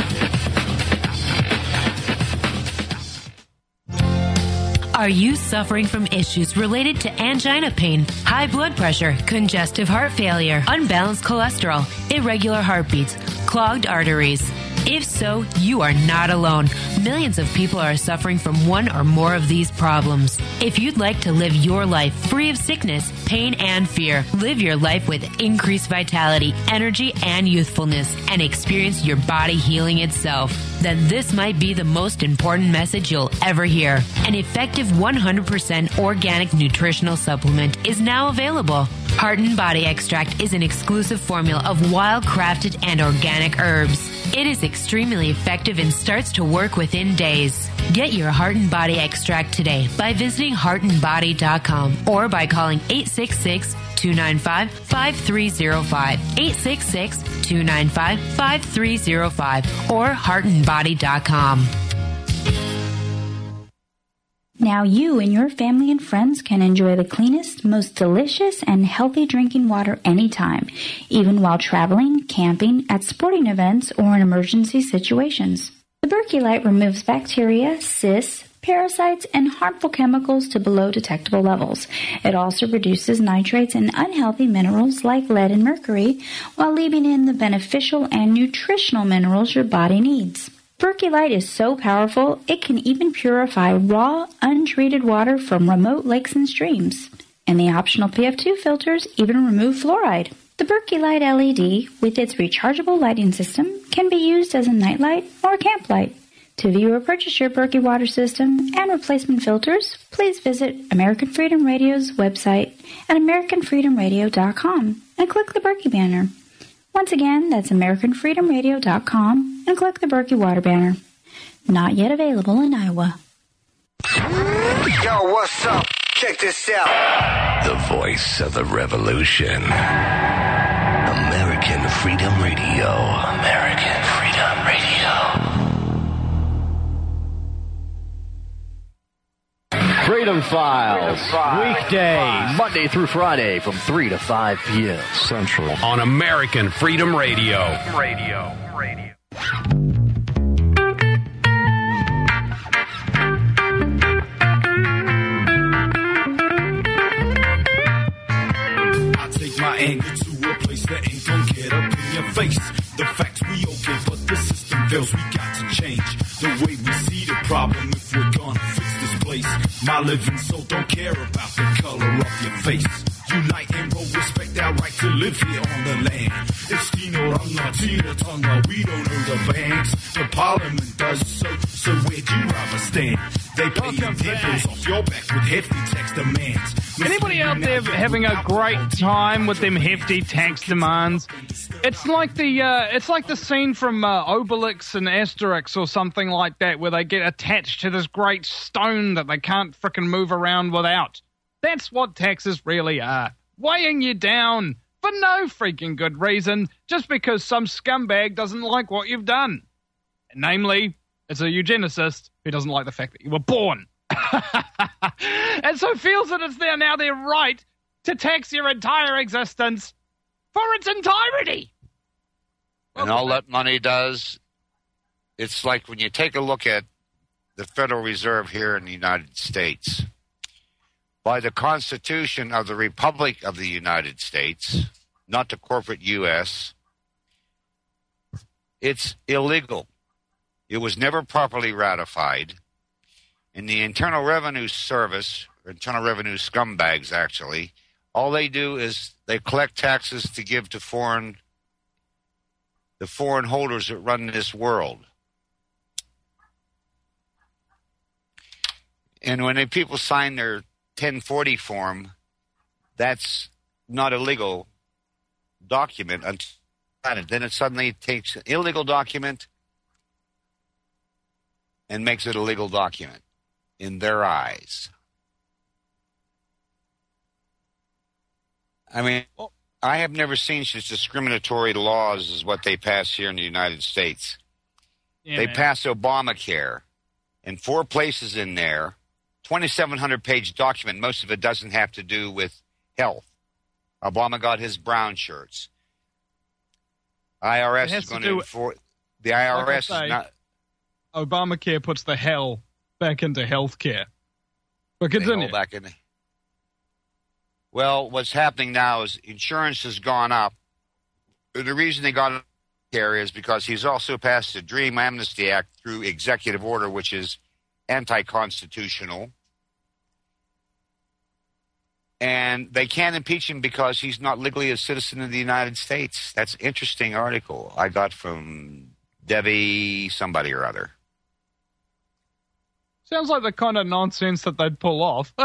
Are you suffering from issues related to angina pain, high blood pressure, congestive heart failure, unbalanced cholesterol, irregular heartbeats, clogged arteries? If so, you are not alone. Millions of people are suffering from one or more of these problems. If you'd like to live your life free of sickness, pain, and fear, live your life with increased vitality, energy, and youthfulness, and experience your body healing itself, then this might be the most important message you'll ever hear. An effective one hundred percent organic nutritional supplement is now available. Heart and Body Extract is an exclusive formula of wild-crafted and organic herbs. It is extremely effective and starts to work within days. Get your Heart and Body Extract today by visiting heart and body dot com or by calling eight six six, two nine five, five three zero five, eight six six, two nine five, five three zero five, or heart and body dot com. Now you and your family and friends can enjoy the cleanest, most delicious, and healthy drinking water anytime, even while traveling, camping, at sporting events, or in emergency situations. The Berkey Light removes bacteria, cysts, parasites, and harmful chemicals to below detectable levels. It also reduces nitrates and unhealthy minerals like lead and mercury, while leaving in the beneficial and nutritional minerals your body needs. Berkey Light is so powerful, it can even purify raw, untreated water from remote lakes and streams. And the optional P F two filters even remove fluoride. The Berkey Light L E D, with its rechargeable lighting system, can be used as a nightlight or camp light. To view or purchase your Berkey water system and replacement filters, please visit American Freedom Radio's website at American Freedom Radio dot com and click the Berkey banner. Once again, that's American Freedom Radio dot com and click the Berkey Water banner. Not yet available in Iowa. Yo, what's up? Check this out. The voice of the revolution. American Freedom Radio. American Freedom Radio. Freedom Files. Freedom Files. Weekdays. Monday through Friday from three to five p.m. Central. On American Freedom Radio. Radio. Radio. I take my anger to a place that ain't gonna get up in your face. The facts we okay, but the system fails. We got to change the way we see the problem if we're gonna fix this place. My living soul don't care about the color of your face. Unite and roll, respect our right to live here on the land. It's Tino Ranga, Tina Tonga, we don't own the banks. The parliament does so, so where'd you rather stand? They pay you bills off your back with hefty tax demands. Anybody out there having a great time with them hefty tax demands? It's like the uh, it's like the scene from uh, Obelix and Asterix or something like that, where they get attached to this great stone that they can't frickin' move around without. That's what taxes really are. Weighing you down for no freaking good reason, just because some scumbag doesn't like what you've done. Namely, it's a eugenicist who doesn't like the fact that you were born. And so feels that it's their, now their right to tax your entire existence for its entirety. And all that money does, it's like when you take a look at the Federal Reserve here in the United States. By the Constitution of the Republic of the United States, not the corporate U S, it's illegal. It was never properly ratified. And the Internal Revenue Service, or Internal Revenue scumbags actually, all they do is they collect taxes to give to foreign, the foreign holders that run this world. And when they, people sign their ten forty form, that's not a legal document until then it suddenly takes an illegal document and makes it a legal document in their eyes. I mean, I have never seen such discriminatory laws as what they pass here in the United States. Yeah, they man. pass Obamacare in four places in there, twenty-seven hundred page document. Most of it doesn't have to do with health. Obama got his brown shirts. I R S is going to enforce. The I R S like is not. Obamacare puts the hell back into healthcare. But continue. Back in. Well, what's happening now is insurance has gone up. The reason they got care is because he's also passed the Dream Amnesty Act through executive order, which is anti-constitutional. And they can't impeach him because he's not legally a citizen of the United States. That's an interesting article I got from Debbie somebody or other. Sounds like the kind of nonsense that they'd pull off.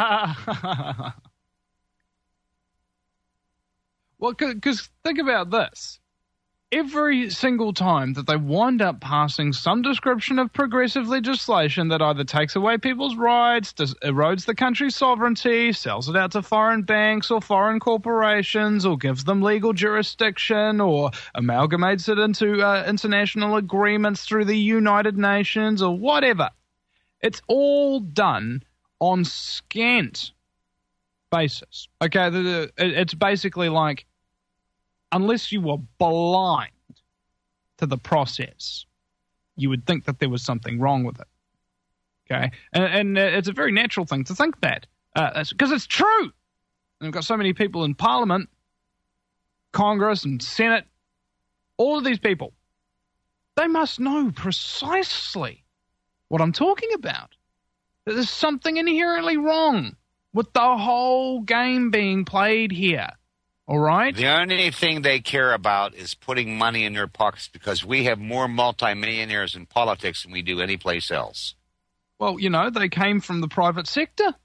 Well, because think about this. Every single time that they wind up passing some description of progressive legislation that either takes away people's rights, dis- erodes the country's sovereignty, sells it out to foreign banks or foreign corporations, or gives them legal jurisdiction, or amalgamates it into uh, international agreements through the United Nations, or whatever, it's all done on scant basis. Okay, the, the, it's basically like, unless you were blind to the process, you would think that there was something wrong with it. Okay? And, and uh, it's a very natural thing to think that. Because uh, it's true. And we've got so many people in Parliament, Congress, and Senate. All of these people, they must know precisely what I'm talking about. There's something inherently wrong with the whole game being played here. All right? The only thing they care about is putting money in their pockets because we have more multimillionaires in politics than we do any place else. Well, you know, they came from the private sector.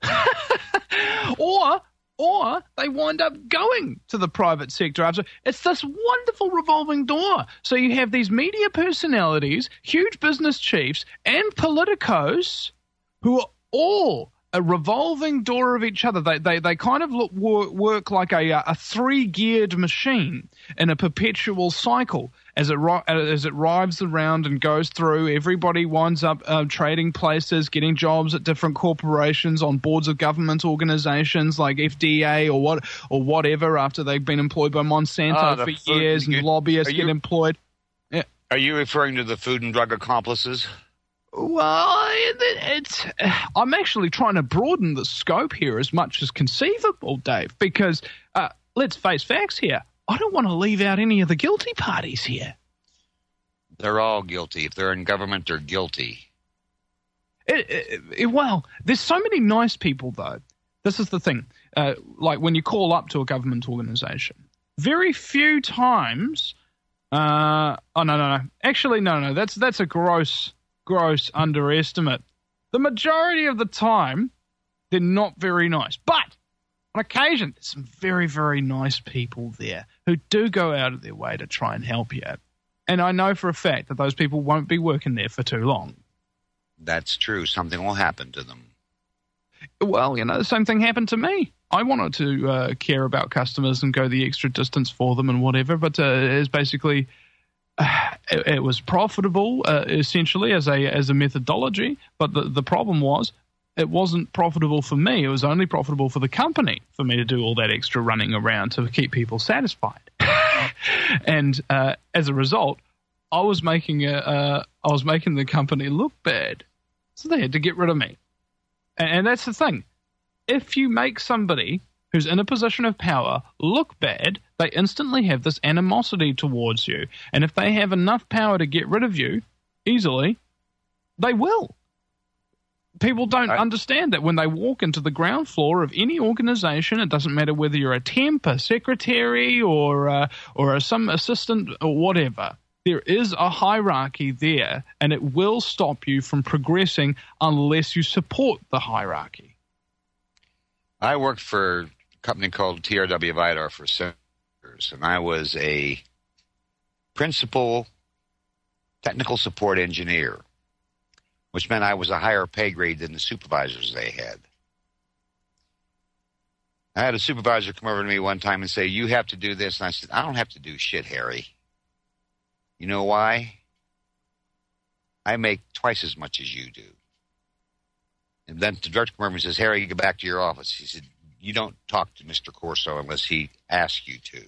or or they wind up going to the private sector after. It's this wonderful revolving door. So you have these media personalities, huge business chiefs, and politicos who are all a revolving door of each other. They they they kind of look, work, work like a a three-geared machine in a perpetual cycle. As it as it rives around and goes through, everybody winds up uh, trading places, getting jobs at different corporations, on boards of government organizations like F D A or what or whatever. After they've been employed by Monsanto oh, for food, years, and you, lobbyists you, get employed. Yeah. Are you referring to the food and drug accomplices? Well, it's, I'm actually trying to broaden the scope here as much as conceivable, Dave, because uh, let's face facts here. I don't want to leave out any of the guilty parties here. They're all guilty. If they're in government, they're guilty. It, it, it, well, there's so many nice people, though. This is the thing. Uh, like when you call up to a government organization, very few times uh, – oh, no, no, no. Actually, no, no. That's that's a gross – gross underestimate. The majority of the time, they're not very nice. But on occasion, there's some very, very nice people there who do go out of their way to try and help you. And I know for a fact that those people won't be working there for too long. That's true. Something will happen to them. Well, you know, the same thing happened to me. I wanted to uh, care about customers and go the extra distance for them and whatever, but uh, it's basically... It, it was profitable, uh, essentially, as a as a methodology, but the, the problem was it wasn't profitable for me. It was only profitable for the company for me to do all that extra running around to keep people satisfied. And uh, as a result, I was making a, uh, I was making the company look bad, so they had to get rid of me. And, and that's the thing: if you make somebody who's in a position of power look bad, they instantly have this animosity towards you. And if they have enough power to get rid of you easily, they will. People don't I, understand that when they walk into the ground floor of any organization, it doesn't matter whether you're a temp, a secretary, or uh, or a, some assistant or whatever. there is a hierarchy there, and it will stop you from progressing unless you support the hierarchy. I worked for a company called T R W Vidar for seven years, and I was a principal technical support engineer, which meant I was a higher pay grade than the supervisors they had. I had a supervisor come over to me one time and say, you have to do this. And I said, I don't have to do shit, Harry. You know why? I make twice as much as you do. And then the director came over and says, Harry, go back to your office. He said, you don't talk to Mister Corso unless he asks you to.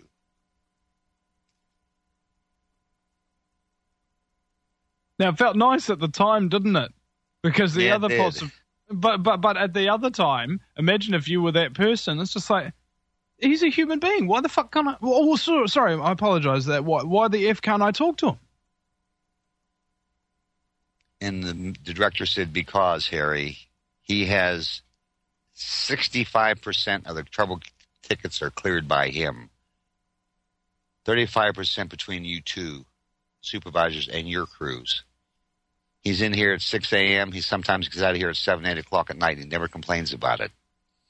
Now, it felt nice at the time, didn't it? Because the Yeah, it other did. parts of... But, but, but at the other time, imagine if you were that person. It's just like, he's a human being. Why the fuck can't I... Oh, sorry, sorry I apologize. That why, why the F can't I talk to him? And the, the director said, because, Harry, he has sixty-five percent of the trouble tickets are cleared by him. thirty-five percent between you two supervisors and your crews. He's in here at six a.m. He sometimes gets out of here at seven, eight o'clock at night. He never complains about it.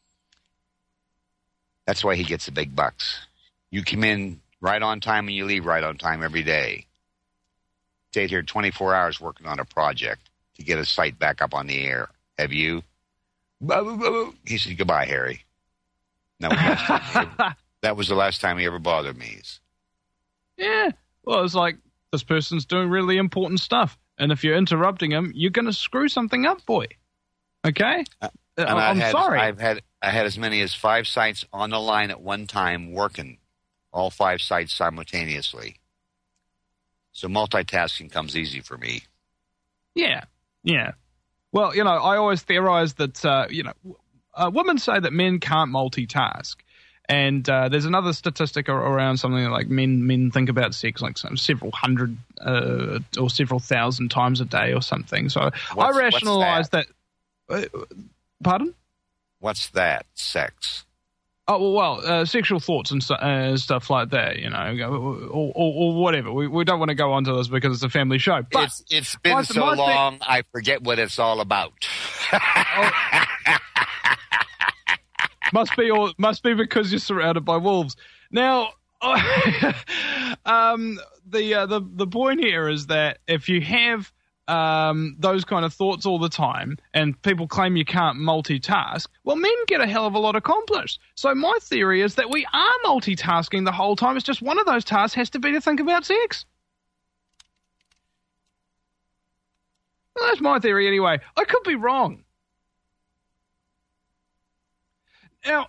That's why he gets the big bucks. You come in right on time and you leave right on time every day. Stayed here twenty-four hours working on a project to get a site back up on the air. Have you? He said, goodbye, Harry. That was, the last time he ever, that was the last time he ever bothered me. Yeah. Well, it's like, this person's doing really important stuff. And if you're interrupting him, you're going to screw something up, boy. Okay? Uh, Uh, and I've I'm had, sorry. I've had I had as many as five sites on the line at one time working, all five sites simultaneously. So multitasking comes easy for me. Yeah, yeah. Well, you know, I always theorize that, uh, you know, uh, women say that men can't multitask. And uh, there's another statistic ar- around something like men men think about sex like some, several hundred uh, or several thousand times a day or something. So What's- I rationalize what's that. Uh, pardon? What's that? Sex. Oh, well, well uh, sexual thoughts and stu- uh, stuff like that, you know, or, or, or whatever. We, we don't want to go on to this because it's a family show. But It's, it's been my- so my thing- long, I forget what it's all about. Must be all, must be because you're surrounded by wolves. Now, um, the uh, the the point here is that if you have um, those kind of thoughts all the time, and people claim you can't multitask, well, men get a hell of a lot accomplished. So my theory is that we are multitasking the whole time. It's just one of those tasks has to be to think about sex. Well, that's my theory anyway. I could be wrong. Now,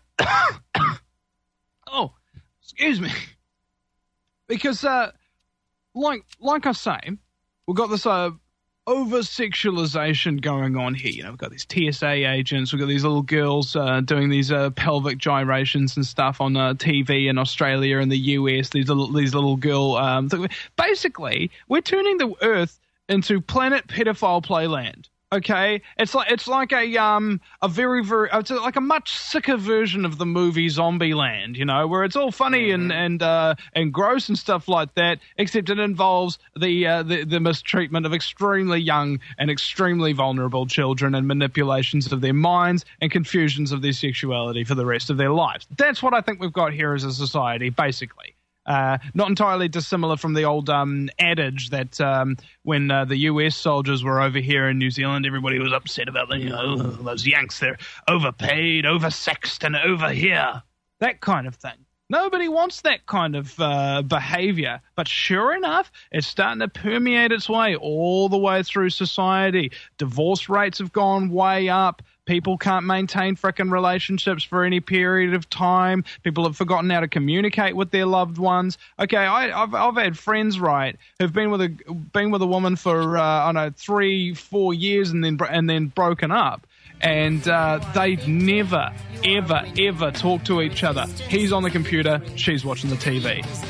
oh, excuse me, because uh, like like I say, we've got this uh, over-sexualization going on here. You know, we've got these T S A agents, we've got these little girls uh, doing these uh, pelvic gyrations and stuff on uh, T V in Australia and the U S. These little these little girl. Um, th- basically, we're turning the Earth into Planet Pedophile Playland. Okay, it's like it's like a um a very very it's like a much sicker version of the movie Zombieland, you know, where it's all funny and and uh, and gross and stuff like that, except it involves the, uh, the the mistreatment of extremely young and extremely vulnerable children and manipulations of their minds and confusions of their sexuality for the rest of their lives. That's what I think we've got here as a society, basically. Uh, not entirely dissimilar from the old um, adage that um, when uh, the U S soldiers were over here in New Zealand, everybody was upset about the, you know, those Yanks. They're overpaid, oversexed, and over here. That kind of thing. Nobody wants that kind of uh, behavior. But sure enough, it's starting to permeate its way all the way through society. Divorce rates have gone way up. People can't maintain frickin' relationships for any period of time. People have forgotten how to communicate with their loved ones. Okay, I, I've I've had friends, right, who've been with a been with a woman for uh, I don't know three, four years, and then and then broken up, and uh, they never, ever, ever talk to each other. He's on the computer, she's watching the T V.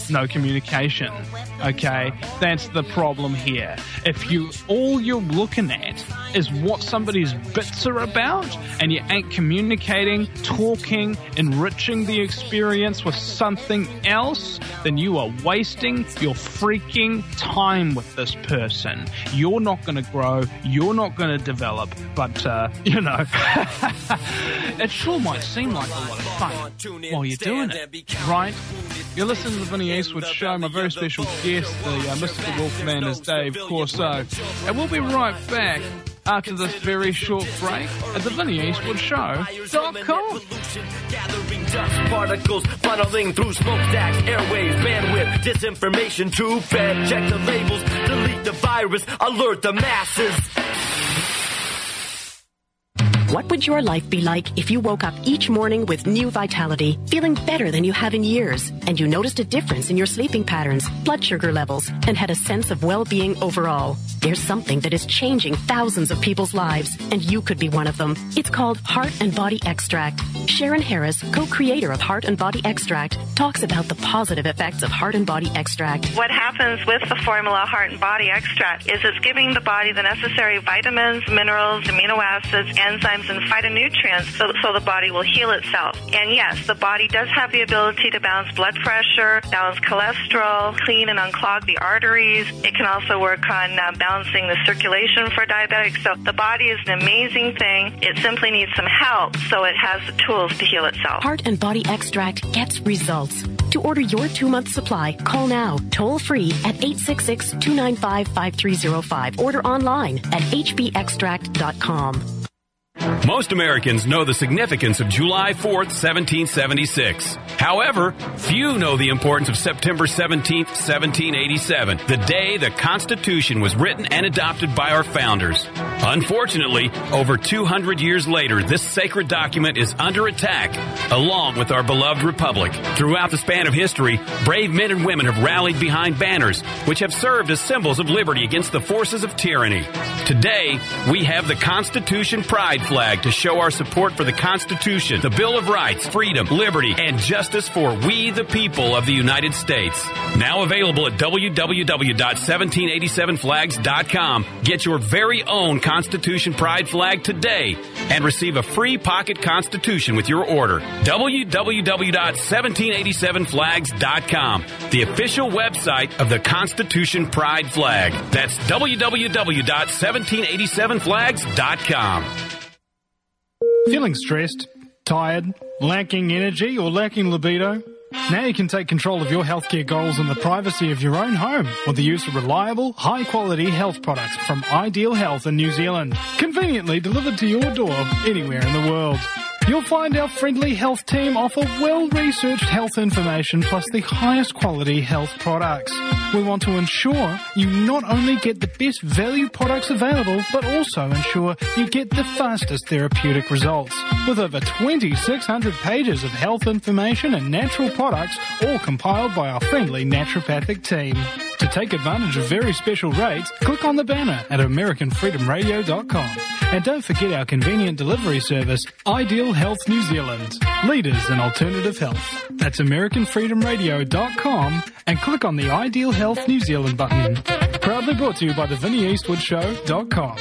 no communication. Okay, that's the problem here. If you all you're looking at is what somebody's bits are about, and you ain't communicating, talking, enriching the experience with something else, then you are wasting your freaking time with this person. You're not going to grow. You're not going to develop. But uh, you know, it sure might seem like a lot of fun while you're doing it, right? You're listening to the Vinnie Eastwood Show. My very special guest, the uh, Mystical Wolfman, is Dave Corso. And we'll be right back after this very short break at the Vinnie Eastwood Show dot com. Dust particles funneling through smokestacks, airways, bandwidth, disinformation to bed. Check the labels, delete the virus, alert the masses. What would your life be like if you woke up each morning with new vitality, feeling better than you have in years, and you noticed a difference in your sleeping patterns, blood sugar levels, and had a sense of well-being overall? There's something that is changing thousands of people's lives, and you could be one of them. It's called Heart and Body Extract. Sharon Harris, co-creator of Heart and Body Extract, talks about the positive effects of Heart and Body Extract. What happens with the formula Heart and Body Extract is it's giving the body the necessary vitamins, minerals, amino acids, enzymes, and phytonutrients so, so the body will heal itself. And yes, the body does have the ability to balance blood pressure, balance cholesterol, clean and unclog the arteries. It can also work on uh, balancing the circulation for diabetics. So the body is an amazing thing. It simply needs some help so it has the tools to heal itself. Heart and Body Extract gets results. To order your two-month supply, call now, toll-free at eight six six, two nine five, five three zero five. Order online at h b extract dot com. Most Americans know the significance of July fourth, seventeen seventy-six. However, few know the importance of September seventeenth, seventeen eighty-seven, the day the Constitution was written and adopted by our founders. Unfortunately, over two hundred years later, this sacred document is under attack, along with our beloved republic. Throughout the span of history, brave men and women have rallied behind banners, which have served as symbols of liberty against the forces of tyranny. Today, we have the Constitution Pride flag to show our support for the Constitution, the Bill of Rights, freedom, liberty, and justice for we the people of the United States. Now available at w w w dot seventeen eighty-seven flags dot com. Get your very own Constitution Pride flag today and receive a free pocket Constitution with your order. w w w dot seventeen eighty-seven flags dot com, the official website of the Constitution Pride flag. That's w w w dot seventeen eighty-seven flags dot com. Feeling stressed, tired, lacking energy, or lacking libido? Now you can take control of your healthcare goals in the privacy of your own home with the use of reliable, high-quality health products from Ideal Health in New Zealand, conveniently delivered to your door anywhere in the world. You'll find our friendly health team offer well-researched health information plus the highest quality health products. We want to ensure you not only get the best value products available, but also ensure you get the fastest therapeutic results. With over twenty-six hundred pages of health information and natural products, all compiled by our friendly naturopathic team. To take advantage of very special rates, click on the banner at american freedom radio dot com. And don't forget our convenient delivery service, Ideal Health New Zealand, leaders in alternative health. That's american freedom radio dot com and click on the Ideal Health New Zealand button. Proudly brought to you by the Vinnie Eastwood Show dot com.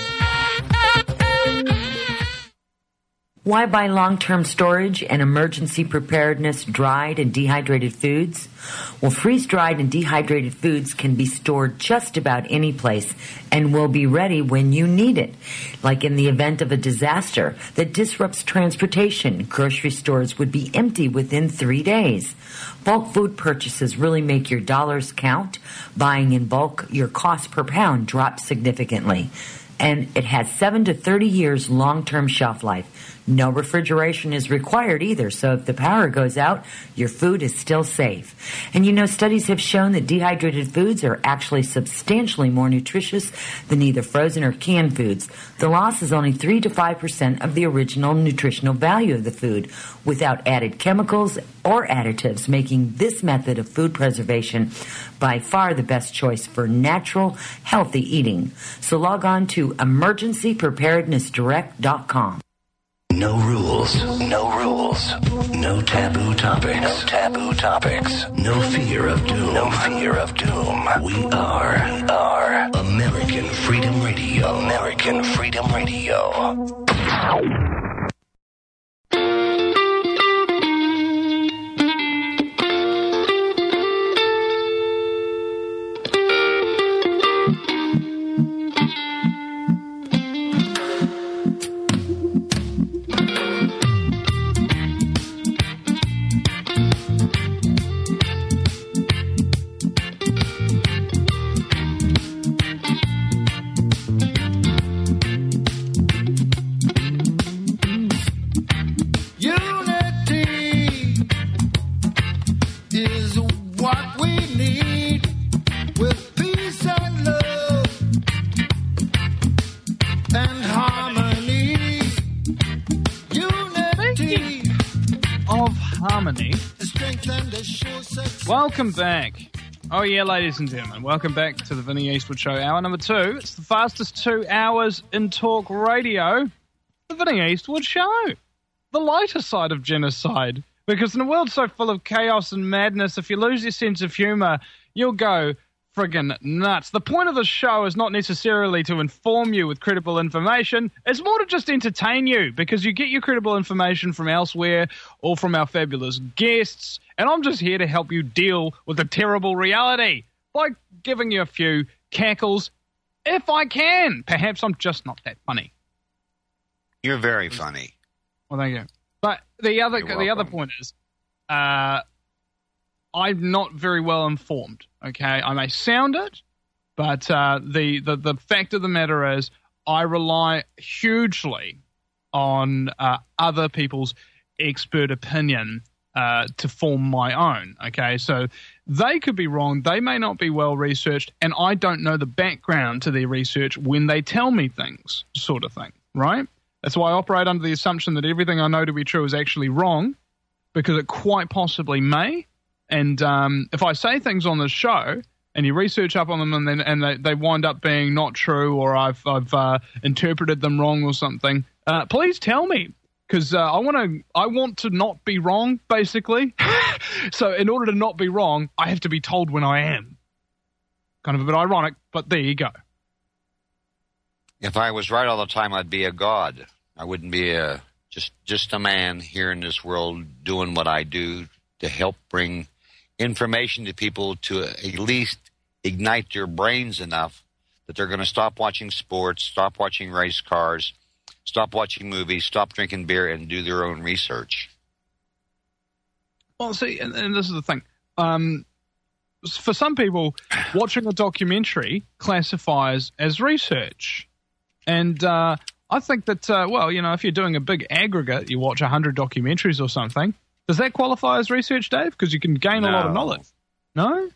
Why buy long-term storage and emergency preparedness dried and dehydrated foods? Well, freeze-dried and dehydrated foods can be stored just about any place and will be ready when you need it. Like in the event of a disaster that disrupts transportation, grocery stores would be empty within three days. Bulk food purchases really make your dollars count. Buying in bulk, your cost per pound drops significantly. And it has seven to thirty years long-term shelf life. No refrigeration is required either, so if the power goes out, your food is still safe. And you know, studies have shown that dehydrated foods are actually substantially more nutritious than either frozen or canned foods. The loss is only three to five percent of the original nutritional value of the food, without added chemicals or additives, making this method of food preservation by far the best choice for natural, healthy eating. So log on to emergency preparedness direct dot com. No rules. No rules. No taboo topics. No taboo topics. No fear of doom. No fear of doom. We are, we are American Freedom Radio. American Freedom Radio. Welcome back. Oh yeah, ladies and gentlemen, welcome back to the Vinnie Eastwood Show, hour number two. It's the fastest two hours in talk radio, the Vinnie Eastwood Show. The lighter side of genocide. Because in a world so full of chaos and madness, if you lose your sense of humour, you'll go friggin' nuts. The point of the show is not necessarily to inform you with credible information. It's more to just entertain you, because you get your credible information from elsewhere or from our fabulous guests, and I'm just here to help you deal with the terrible reality by giving you a few cackles, if I can. Perhaps I'm just not that funny. You're very funny. Well, thank you. But the other You're the other welcome. point is, uh, I'm not very well informed. Okay, I may sound it, but uh, the, the the fact of the matter is, I rely hugely on uh, other people's expert opinion uh, to form my own. Okay, so they could be wrong, they may not be well researched, and I don't know the background to their research when they tell me things, sort of thing. Right? That's why I operate under the assumption that everything I know to be true is actually wrong, because it quite possibly may. And um, if I say things on the show and you research up on them and then and they, they wind up being not true, or I've I've uh, interpreted them wrong or something, uh, please tell me, because uh, I want to I want to not be wrong, basically. So in order to not be wrong, I have to be told when I am. Kind of a bit ironic, but there you go. If I was right all the time, I'd be a god. I wouldn't be a just just a man here in this world doing what I do to help bring information to people to at least ignite their brains enough that they're going to stop watching sports, stop watching race cars, stop watching movies, stop drinking beer, and do their own research. Well, see, and, and this is the thing. Um, for some people, watching a documentary classifies as research. And uh, I think that, uh, well, you know, if you're doing a big aggregate, you watch one hundred documentaries or something, does that qualify as research, Dave? Because you can gain a lot of No. knowledge. No?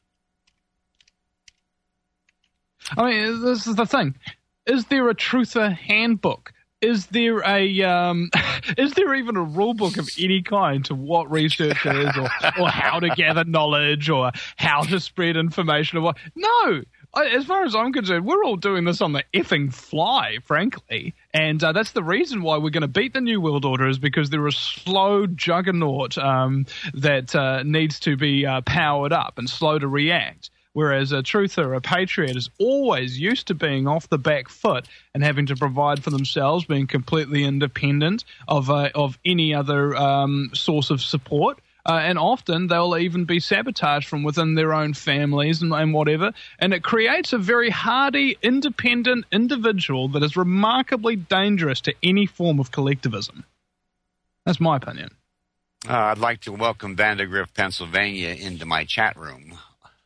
I mean, this is the thing. Is there a truther handbook? Is there a um, is there even a rule book of any kind to what research is, or, or how to gather knowledge, or how to spread information? Or what? No. I- As far as I'm concerned, we're all doing this on the effing fly, frankly. And uh, that's the reason why we're going to beat the New World Order, is because they're a slow juggernaut um, that uh, needs to be uh, powered up and slow to react. Whereas a truther, a patriot, is always used to being off the back foot and having to provide for themselves, being completely independent of uh, of any other um, source of support. Uh, and often they'll even be sabotaged from within their own families and, and whatever. And it creates a very hardy, independent individual that is remarkably dangerous to any form of collectivism. That's my opinion. Uh, I'd like to welcome Vandergrift, Pennsylvania, into my chat room.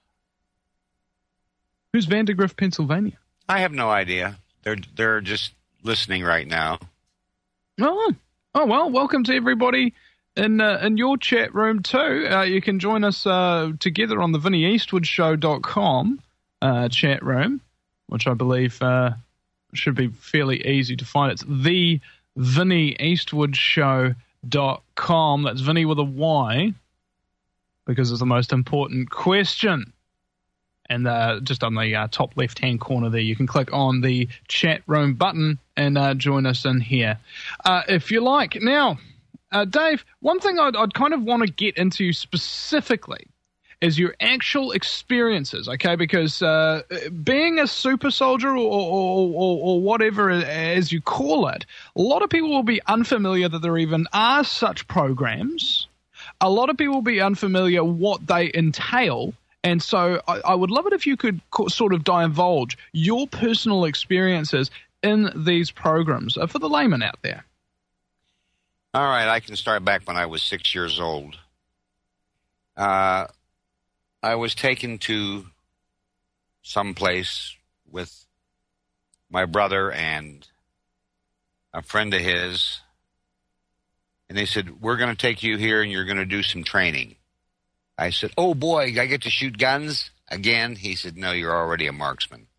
Who's Vandergrift, Pennsylvania? I have no idea. They're they're just listening right now. Oh, oh well, welcome to everybody in uh, in your chat room too. Uh, you can join us uh, together on the Vinnie Eastwood Show dot com uh, chat room, which I believe uh, should be fairly easy to find. It's the Vinnie Eastwood Show dot com. That's Vinnie with a Y, because it's the most important question. And uh, just on the uh, top left-hand corner there, you can click on the chat room button, and uh, join us in here uh, if you like. Now, uh, Dave, one thing I'd, I'd kind of want to get into specifically is your actual experiences, okay? Because uh, being a super soldier or, or, or, or whatever as you call it, a lot of people will be unfamiliar that there even are such programs. A lot of people will be unfamiliar what they entail. And so I, I would love it if you could co- sort of divulge your personal experiences in these programs uh, for the layman out there. All right, I can start back when I was six years old. Uh, I was taken to some place with my brother and a friend of his, and they said, we're going to take you here and you're going to do some training. I said, oh boy, I get to shoot guns again? He said, no, you're already a marksman.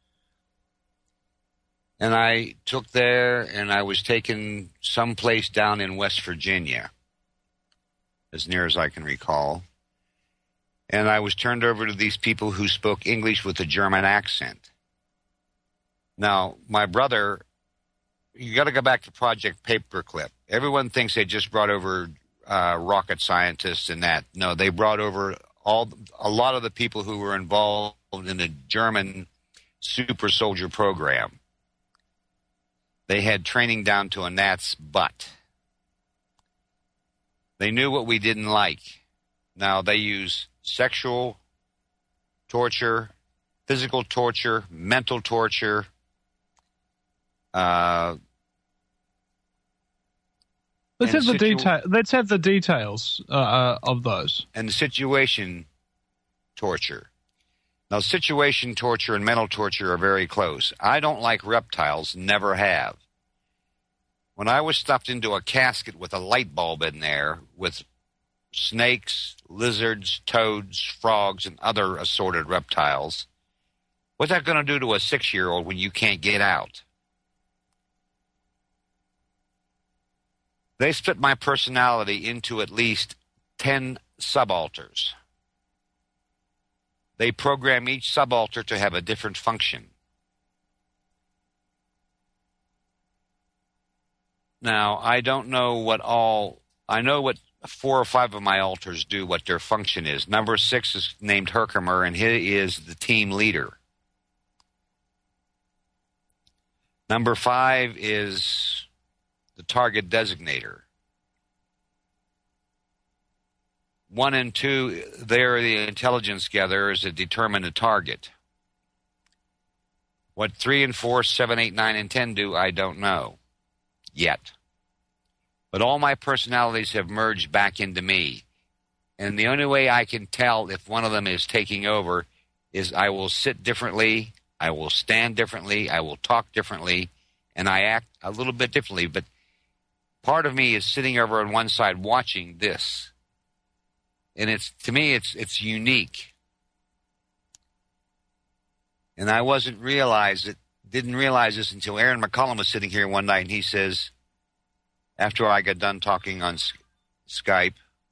And I took there and I was taken someplace down in West Virginia, as near as I can recall. And I was turned over to these people who spoke English with a German accent. Now, my brother, you got to go back to Project Paperclip. Everyone thinks they just brought over uh, rocket scientists and that. No, they brought over all a lot of the people who were involved in the German super soldier program. They had training down to a gnat's butt. They knew what we didn't like. Now, they use sexual torture, physical torture, mental torture, uh, let's have the situ- detail. Let's have the details uh, uh, of those. and situation torture. Now, situation torture and mental torture are very close. I don't like reptiles, never have. When I was stuffed into a casket with a light bulb in there with snakes, lizards, toads, frogs, and other assorted reptiles, what's that going to do to a six-year-old when you can't get out? They split my personality into at least ten subalters. They program each subalter to have a different function. Now, I don't know what all... I know what four or five of my alters do, what their function is. Number six is named Herkimer, and he is the team leader. Number five is the target designator. One and two, they're the intelligence gatherers that determine the target. What three and four, seven, eight, nine, and ten do, I don't know yet. But all my personalities have merged back into me. And the only way I can tell if one of them is taking over is I will sit differently, I will stand differently, I will talk differently, and I act a little bit differently. But part of me is sitting over on one side watching this. And it's to me, it's it's unique. And I wasn't realize it, didn't realize this until Aaron McCullum was sitting here one night, and he says, after I got done talking on Skype,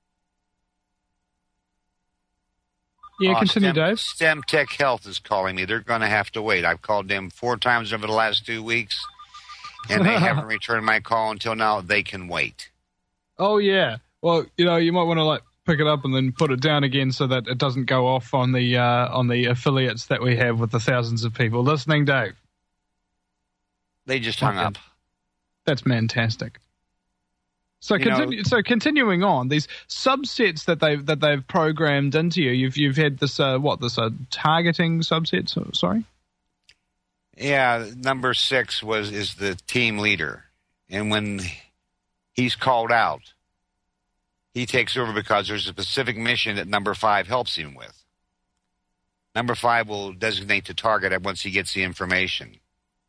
yeah, uh, continue, Stem, Dave. Stem Tech Health is calling me. They're going to have to wait. I've called them four times over the last two weeks, and they haven't returned my call until now. They can wait. Oh yeah. Well, you know, you might want to like pick it up and then put it down again so that it doesn't go off on the uh, on the affiliates that we have with the thousands of people listening, Dave. They just hung okay. up. That's fantastic. So, You continue, know- so continuing on, these subsets that they've that they've programmed into you, you've you've had this uh, what this uh, targeting subset? So, sorry. Yeah, number six was is the team leader, and when he's called out, he takes over because there's a specific mission that number five helps him with. Number five will designate the target once he gets the information.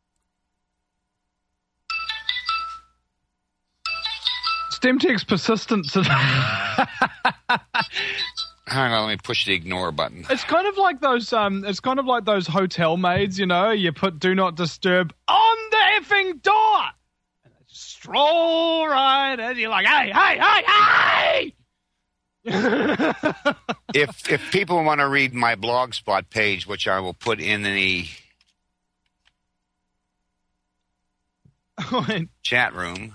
StemTech's persistence. Hang on, let me push the ignore button. It's kind of like those. Um, it's kind of like those hotel maids. You know, you put "Do Not Disturb" on the effing door, and they just stroll right in. You're like, "Hey, hey, hey, hey!" if if people want to read my Blogspot page, which I will put in the chat room.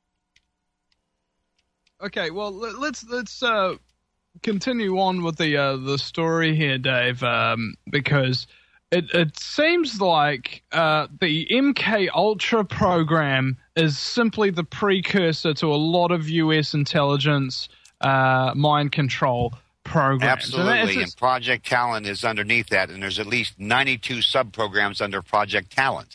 Okay, well, let- let's let's uh, continue on with the uh, the story here, Dave, um, because it it seems like uh, the M K Ultra program is simply the precursor to a lot of U S intelligence uh, mind control programs. Absolutely, And and Project Talent is underneath that, and there's at least ninety-two sub-programs under Project Talent.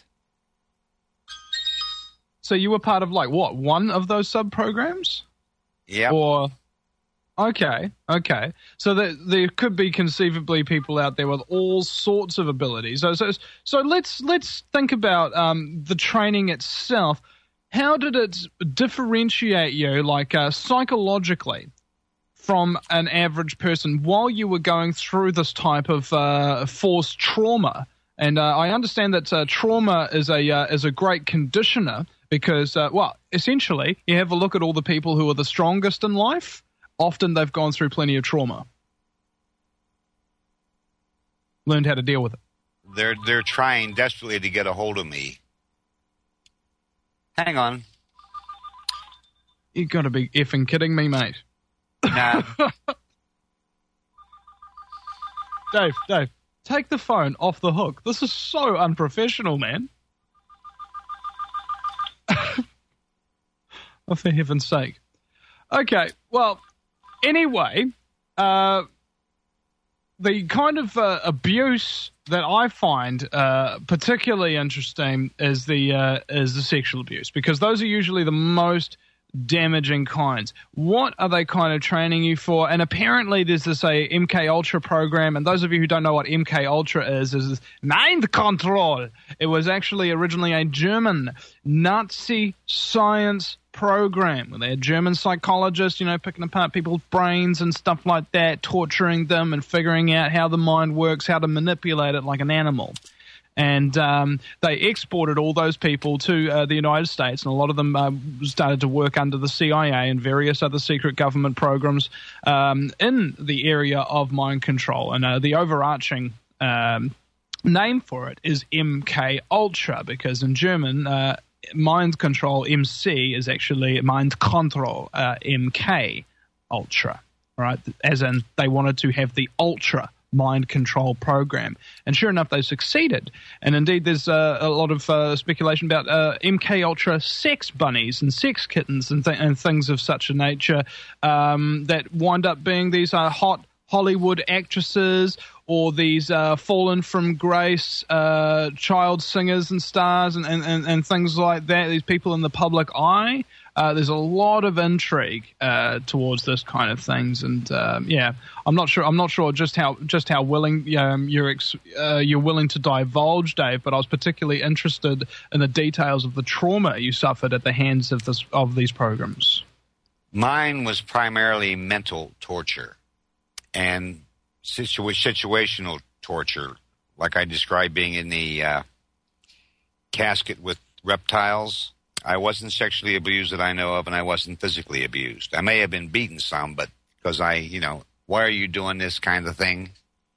So you were part of, like, what, one of those sub-programs? Yeah. Or, okay, okay. So there, there could be conceivably people out there with all sorts of abilities. So, so, so let's let's think about um, the training itself. How did it differentiate you, like, uh, psychologically from an average person while you were going through this type of uh, forced trauma? And uh, I understand that uh, trauma is a uh, is a great conditioner. Because, uh, well, essentially, you have a look at all the people who are the strongest in life. Often they've gone through plenty of trauma. Learned how to deal with it. They're they're trying desperately to get a hold of me. Hang on. You got to be effing kidding me, mate. Nah. Dave, Dave, take the phone off the hook. This is so unprofessional, man. Oh, for heaven's sake. Okay, well, anyway, uh, the kind of uh, abuse that I find uh, particularly interesting is the uh, is the sexual abuse, because those are usually the most damaging kinds. What are they kind of training you for? And apparently there's this a M K Ultra program, and those of you who don't know what M K Ultra is, is mind control. It was actually originally a German Nazi science program where they had German psychologists, you know, picking apart people's brains and stuff like that, torturing them and figuring out how the mind works, how to manipulate it like an animal. And um, they exported all those people to uh, the United States, and a lot of them uh, started to work under the C I A and various other secret government programs um, in the area of mind control. And uh, the overarching um, name for it is M K Ultra, because in German, uh, mind control, M C, is actually mind control, uh, M K Ultra, right? As in they wanted to have the ultra mind control program. And sure enough, they succeeded. And indeed, there's uh, a lot of uh, speculation about uh, M K Ultra sex bunnies and sex kittens and, th- and things of such a nature um, that wind up being these uh, hot Hollywood actresses or these uh, fallen from grace uh, child singers and stars and, and, and, and things like that, these people in the public eye. Uh, there's a lot of intrigue uh, towards this kind of things, and um, yeah, I'm not sure. I'm not sure just how just how willing um, you're ex- uh, you're willing to divulge, Dave. But I was particularly interested in the details of the trauma you suffered at the hands of this of these programs. Mine was primarily mental torture and situa- situational torture, like I described being in the uh, casket with reptiles. I wasn't sexually abused that I know of, and I wasn't physically abused. I may have been beaten some, but because I, you know, why are you doing this kind of thing?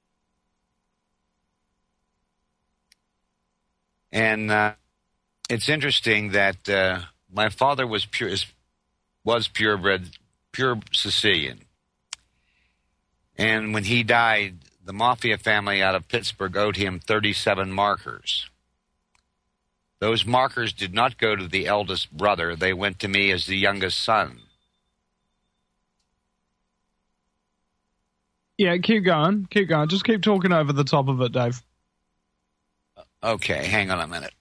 And uh, it's interesting that uh, my father was pure, was purebred, pure Sicilian. And when he died, the mafia family out of Pittsburgh owed him thirty-seven markers. Those markers did not go to the eldest brother. They went to me as the youngest son. Yeah, keep going. Keep going. Just keep talking over the top of it, Dave. Okay, hang on a minute.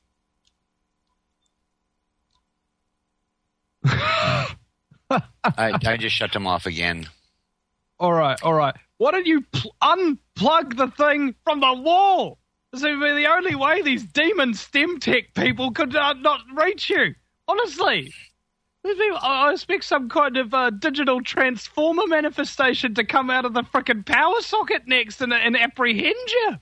I, I just shut them off again. All right, all right. Why don't you pl- unplug the thing from the wall? This would be the only way these demon STEM tech people could uh, not reach you. Honestly. These people, I expect some kind of uh, digital transformer manifestation to come out of the frickin' power socket next and, and apprehend you.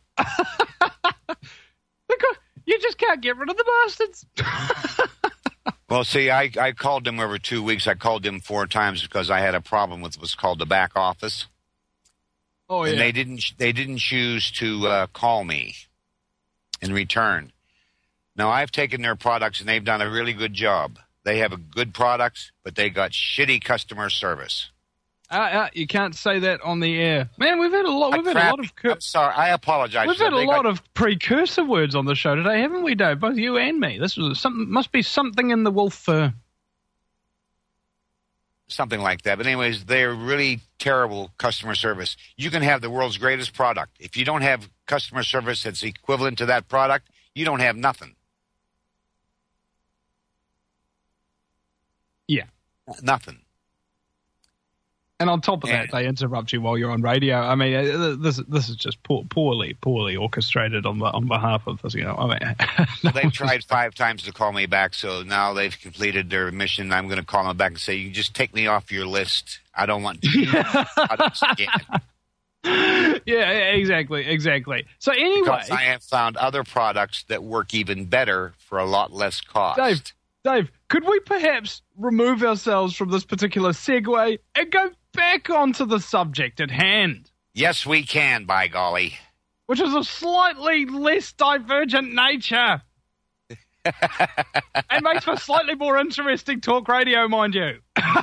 Because you just can't get rid of the bastards. Well, see, I, I called them over two weeks. I called them four times because I had a problem with what's called the back office. Oh, yeah. And they didn't, they didn't choose to uh, call me in return. Now, I've taken their products, and they've done a really good job. They have a good products, but they got shitty customer service. Uh, uh, you can't say that on the air, man. We've had a lot. We've had a lot of. Cur- I'm sorry. I apologize. We've had a They lot got- of precursor words on the show today, haven't we, Dave? Both you and me. This was something. Must be something in the wolf fur. Something like that. But anyways, they're really terrible customer service. You can have the world's greatest product. If you don't have customer service that's equivalent to that product, you don't have nothing. Yeah. Nothing. And on top of that, they interrupt you while you're on radio. I mean, uh, this this is just poor, poorly, poorly orchestrated on the, on behalf of this. You know, I mean, Well, they've tried five times to call me back, so now they've completed their mission. I'm going to call them back and say, "You can just take me off your list. I don't want to." yeah, yeah, exactly, exactly. So anyway, Because I have found other products that work even better for a lot less cost. Dave, Dave, could we perhaps remove ourselves from this particular segue and go back onto the subject at hand? Yes, we can, by golly. Which is a slightly less divergent nature. And makes for slightly more interesting talk radio, mind you.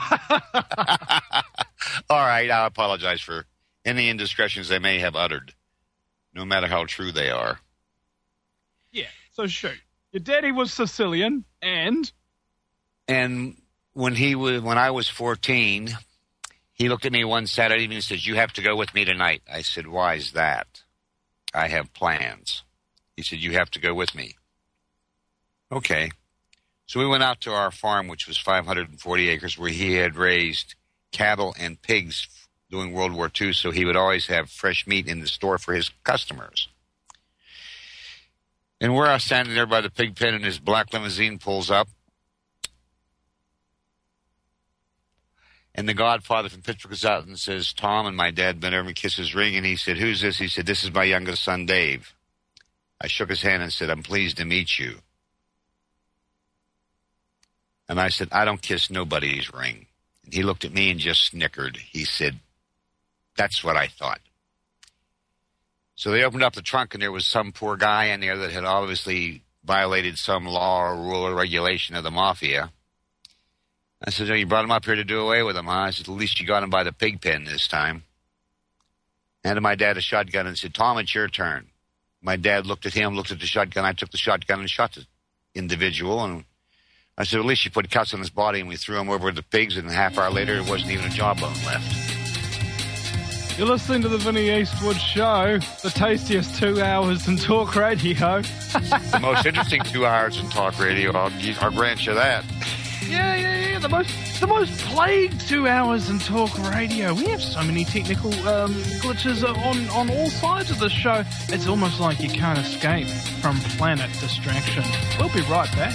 All right, I apologize for any indiscretions they may have uttered, no matter how true they are. Yeah, so shoot. Your daddy was Sicilian, and... And when he was, when I was fourteen, he looked at me one Saturday evening and says, "You have to go with me tonight." I said, "Why is that?" "I have plans." He said, "You have to go with me." Okay. So we went out to our farm, which was five hundred forty acres, where he had raised cattle and pigs during World War Two, so he would always have fresh meat in the store for his customers. And we're standing there by the pig pen, and his black limousine pulls up. And the godfather from Pittsburgh goes out and says, "Tom," and my dad bent over and kissed his ring, and he said, "Who's this?" He said, "This is my youngest son, Dave." I shook his hand and said, "I'm pleased to meet you." And I said, "I don't kiss nobody's ring." And he looked at me and just snickered. He said, "That's what I thought." So they opened up the trunk, and there was some poor guy in there that had obviously violated some law or rule or regulation of the mafia. I said, "Oh, you brought him up here to do away with him, huh?" I said, "At least you got him by the pig pen this time." I handed my dad a shotgun and said, "Tom, it's your turn." My dad looked at him, looked at the shotgun. I took the shotgun and shot the individual. And I said, "At least you put cuts on his body," and we threw him over the pigs, and a half hour later, there wasn't even a jawbone left. You're listening to the Vinnie Eastwood Show, the tastiest two hours in talk radio. The most interesting two hours in talk radio, I'll, I'll grant you that. Yeah, yeah, yeah. The most, the most plagued two hours in talk radio. We have so many technical um, glitches on, on all sides of the show. It's almost like you can't escape from planet distraction. We'll be right back.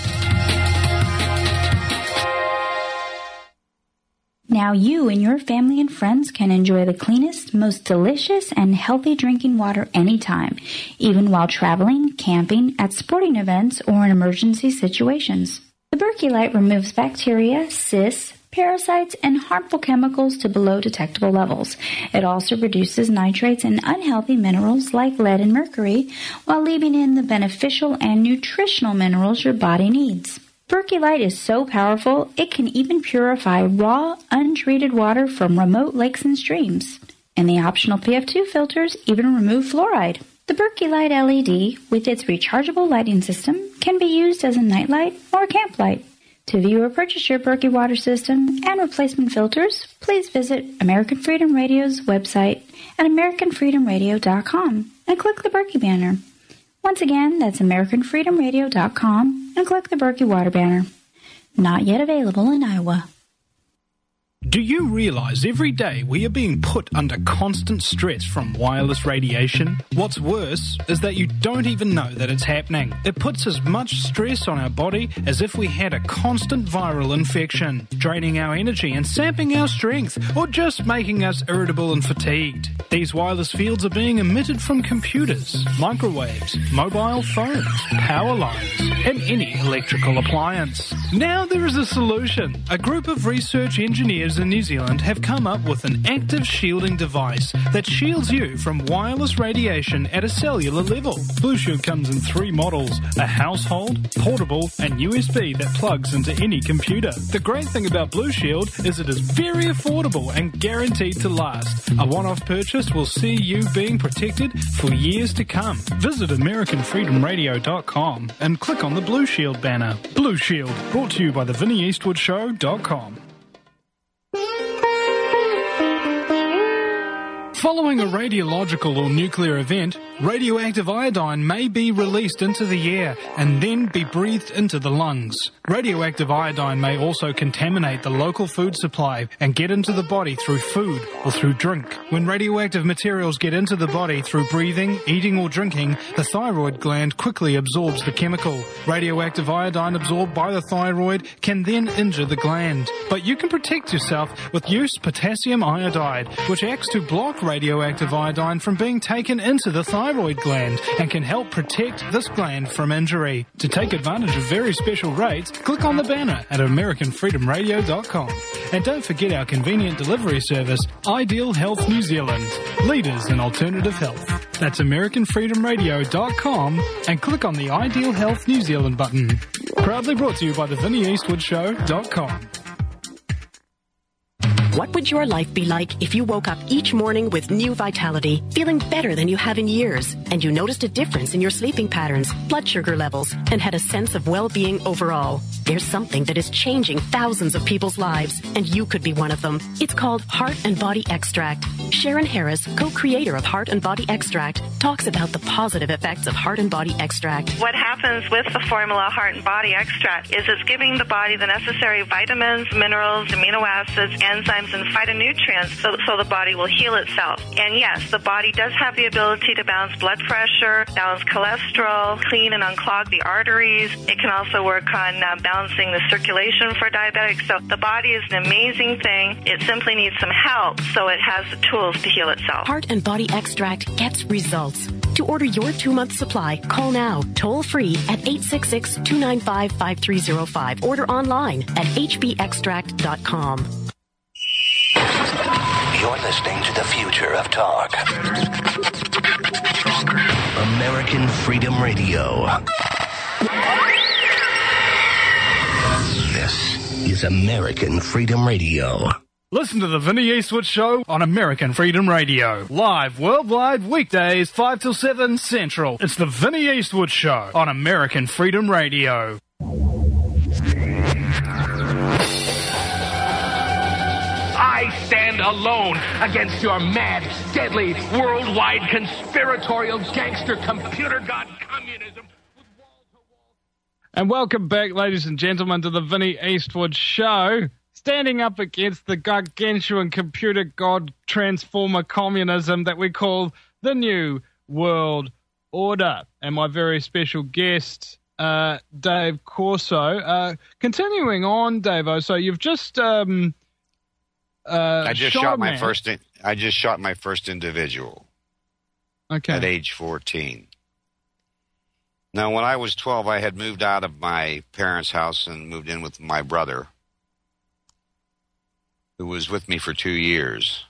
Now you and your family and friends can enjoy the cleanest, most delicious, and healthy drinking water anytime, even while traveling, camping, at sporting events, or in emergency situations. The Berkey Light removes bacteria, cysts, parasites, and harmful chemicals to below detectable levels. It also reduces nitrates and unhealthy minerals like lead and mercury, while leaving in the beneficial and nutritional minerals your body needs. Berkey Light is so powerful, it can even purify raw, untreated water from remote lakes and streams. And the optional P F two filters even remove fluoride. The Berkey Light L E D, with its rechargeable lighting system, can be used as a nightlight or camp light. To view or purchase your Berkey water system and replacement filters, please visit American Freedom Radio's website at american freedom radio dot com and click the Berkey banner. Once again, that's american freedom radio dot com and click the Berkey water banner. Not yet available in Iowa. Do you realize every day we are being put under constant stress from wireless radiation? What's worse is that you don't even know that it's happening. It puts as much stress on our body as if we had a constant viral infection, draining our energy and sapping our strength, or just making us irritable and fatigued. These wireless fields are being emitted from computers, microwaves, mobile phones, power lines, and any electrical appliance. Now there is a solution. A group of research engineers in New Zealand have come up with an active shielding device that shields you from wireless radiation at a cellular level. Blue Shield comes in three models, a household, portable, and U S B that plugs into any computer. The great thing about Blue Shield is it is very affordable and guaranteed to last. A one-off purchase will see you being protected for years to come. Visit American Freedom Radio dot com and click on the Blue Shield banner. Blue Shield, brought to you by the Vinnie Eastwood Show dot com. Following a radiological or nuclear event, radioactive iodine may be released into the air and then be breathed into the lungs. Radioactive iodine may also contaminate the local food supply and get into the body through food or through drink. When radioactive materials get into the body through breathing, eating or drinking, the thyroid gland quickly absorbs the chemical. Radioactive iodine absorbed by the thyroid can then injure the gland. But you can protect yourself with Use Potassium Iodide, which acts to block radioactive iodine from being taken into the thyroid gland and can help protect this gland from injury. To take advantage of very special rates, click on the banner at American Freedom Radio dot com. And don't forget our convenient delivery service, Ideal Health New Zealand, leaders in alternative health. That's American Freedom Radio dot com and click on the Ideal Health New Zealand button. Proudly brought to you by the Vinnie Eastwood Show dot com. What would your life be like if you woke up each morning with new vitality, feeling better than you have in years, and you noticed a difference in your sleeping patterns, blood sugar levels, and had a sense of well-being overall? There's something that is changing thousands of people's lives, and you could be one of them. It's called Heart and Body Extract. Sharon Harris, co-creator of Heart and Body Extract, talks about the positive effects of Heart and Body Extract. What happens with the formula Heart and Body Extract is it's giving the body the necessary vitamins, minerals, amino acids, enzymes, and phytonutrients so, so the body will heal itself. And yes, the body does have the ability to balance blood pressure, balance cholesterol, clean and unclog the arteries. It can also work on uh, balancing the circulation for diabetics. So the body is an amazing thing. It simply needs some help so it has the tools to heal itself. Heart and Body Extract gets results. To order your two-month supply, call now, toll-free at eight six six, two nine five, five three zero five. Order online at h b extract dot com. You're listening to the future of talk. American Freedom Radio. This is American Freedom Radio. Listen to the Vinnie Eastwood Show on American Freedom Radio. Live worldwide weekdays, five till seven Central. It's the Vinnie Eastwood Show on American Freedom Radio. I stand alone against your mad, deadly, worldwide conspiratorial gangster computer god communism. And welcome back, ladies and gentlemen, to the Vinnie Eastwood Show. Standing up against the gargantuan computer god transformer communism that we call the New World Order. And my very special guest, uh, Dave Corso. Uh, continuing on, Davo, so you've just... Um, uh, I just shot, shot my man. first. In, I just shot my first individual. Okay. At age fourteen. Now, when I was twelve, I had moved out of my parents' house and moved in with my brother, who was with me for two years.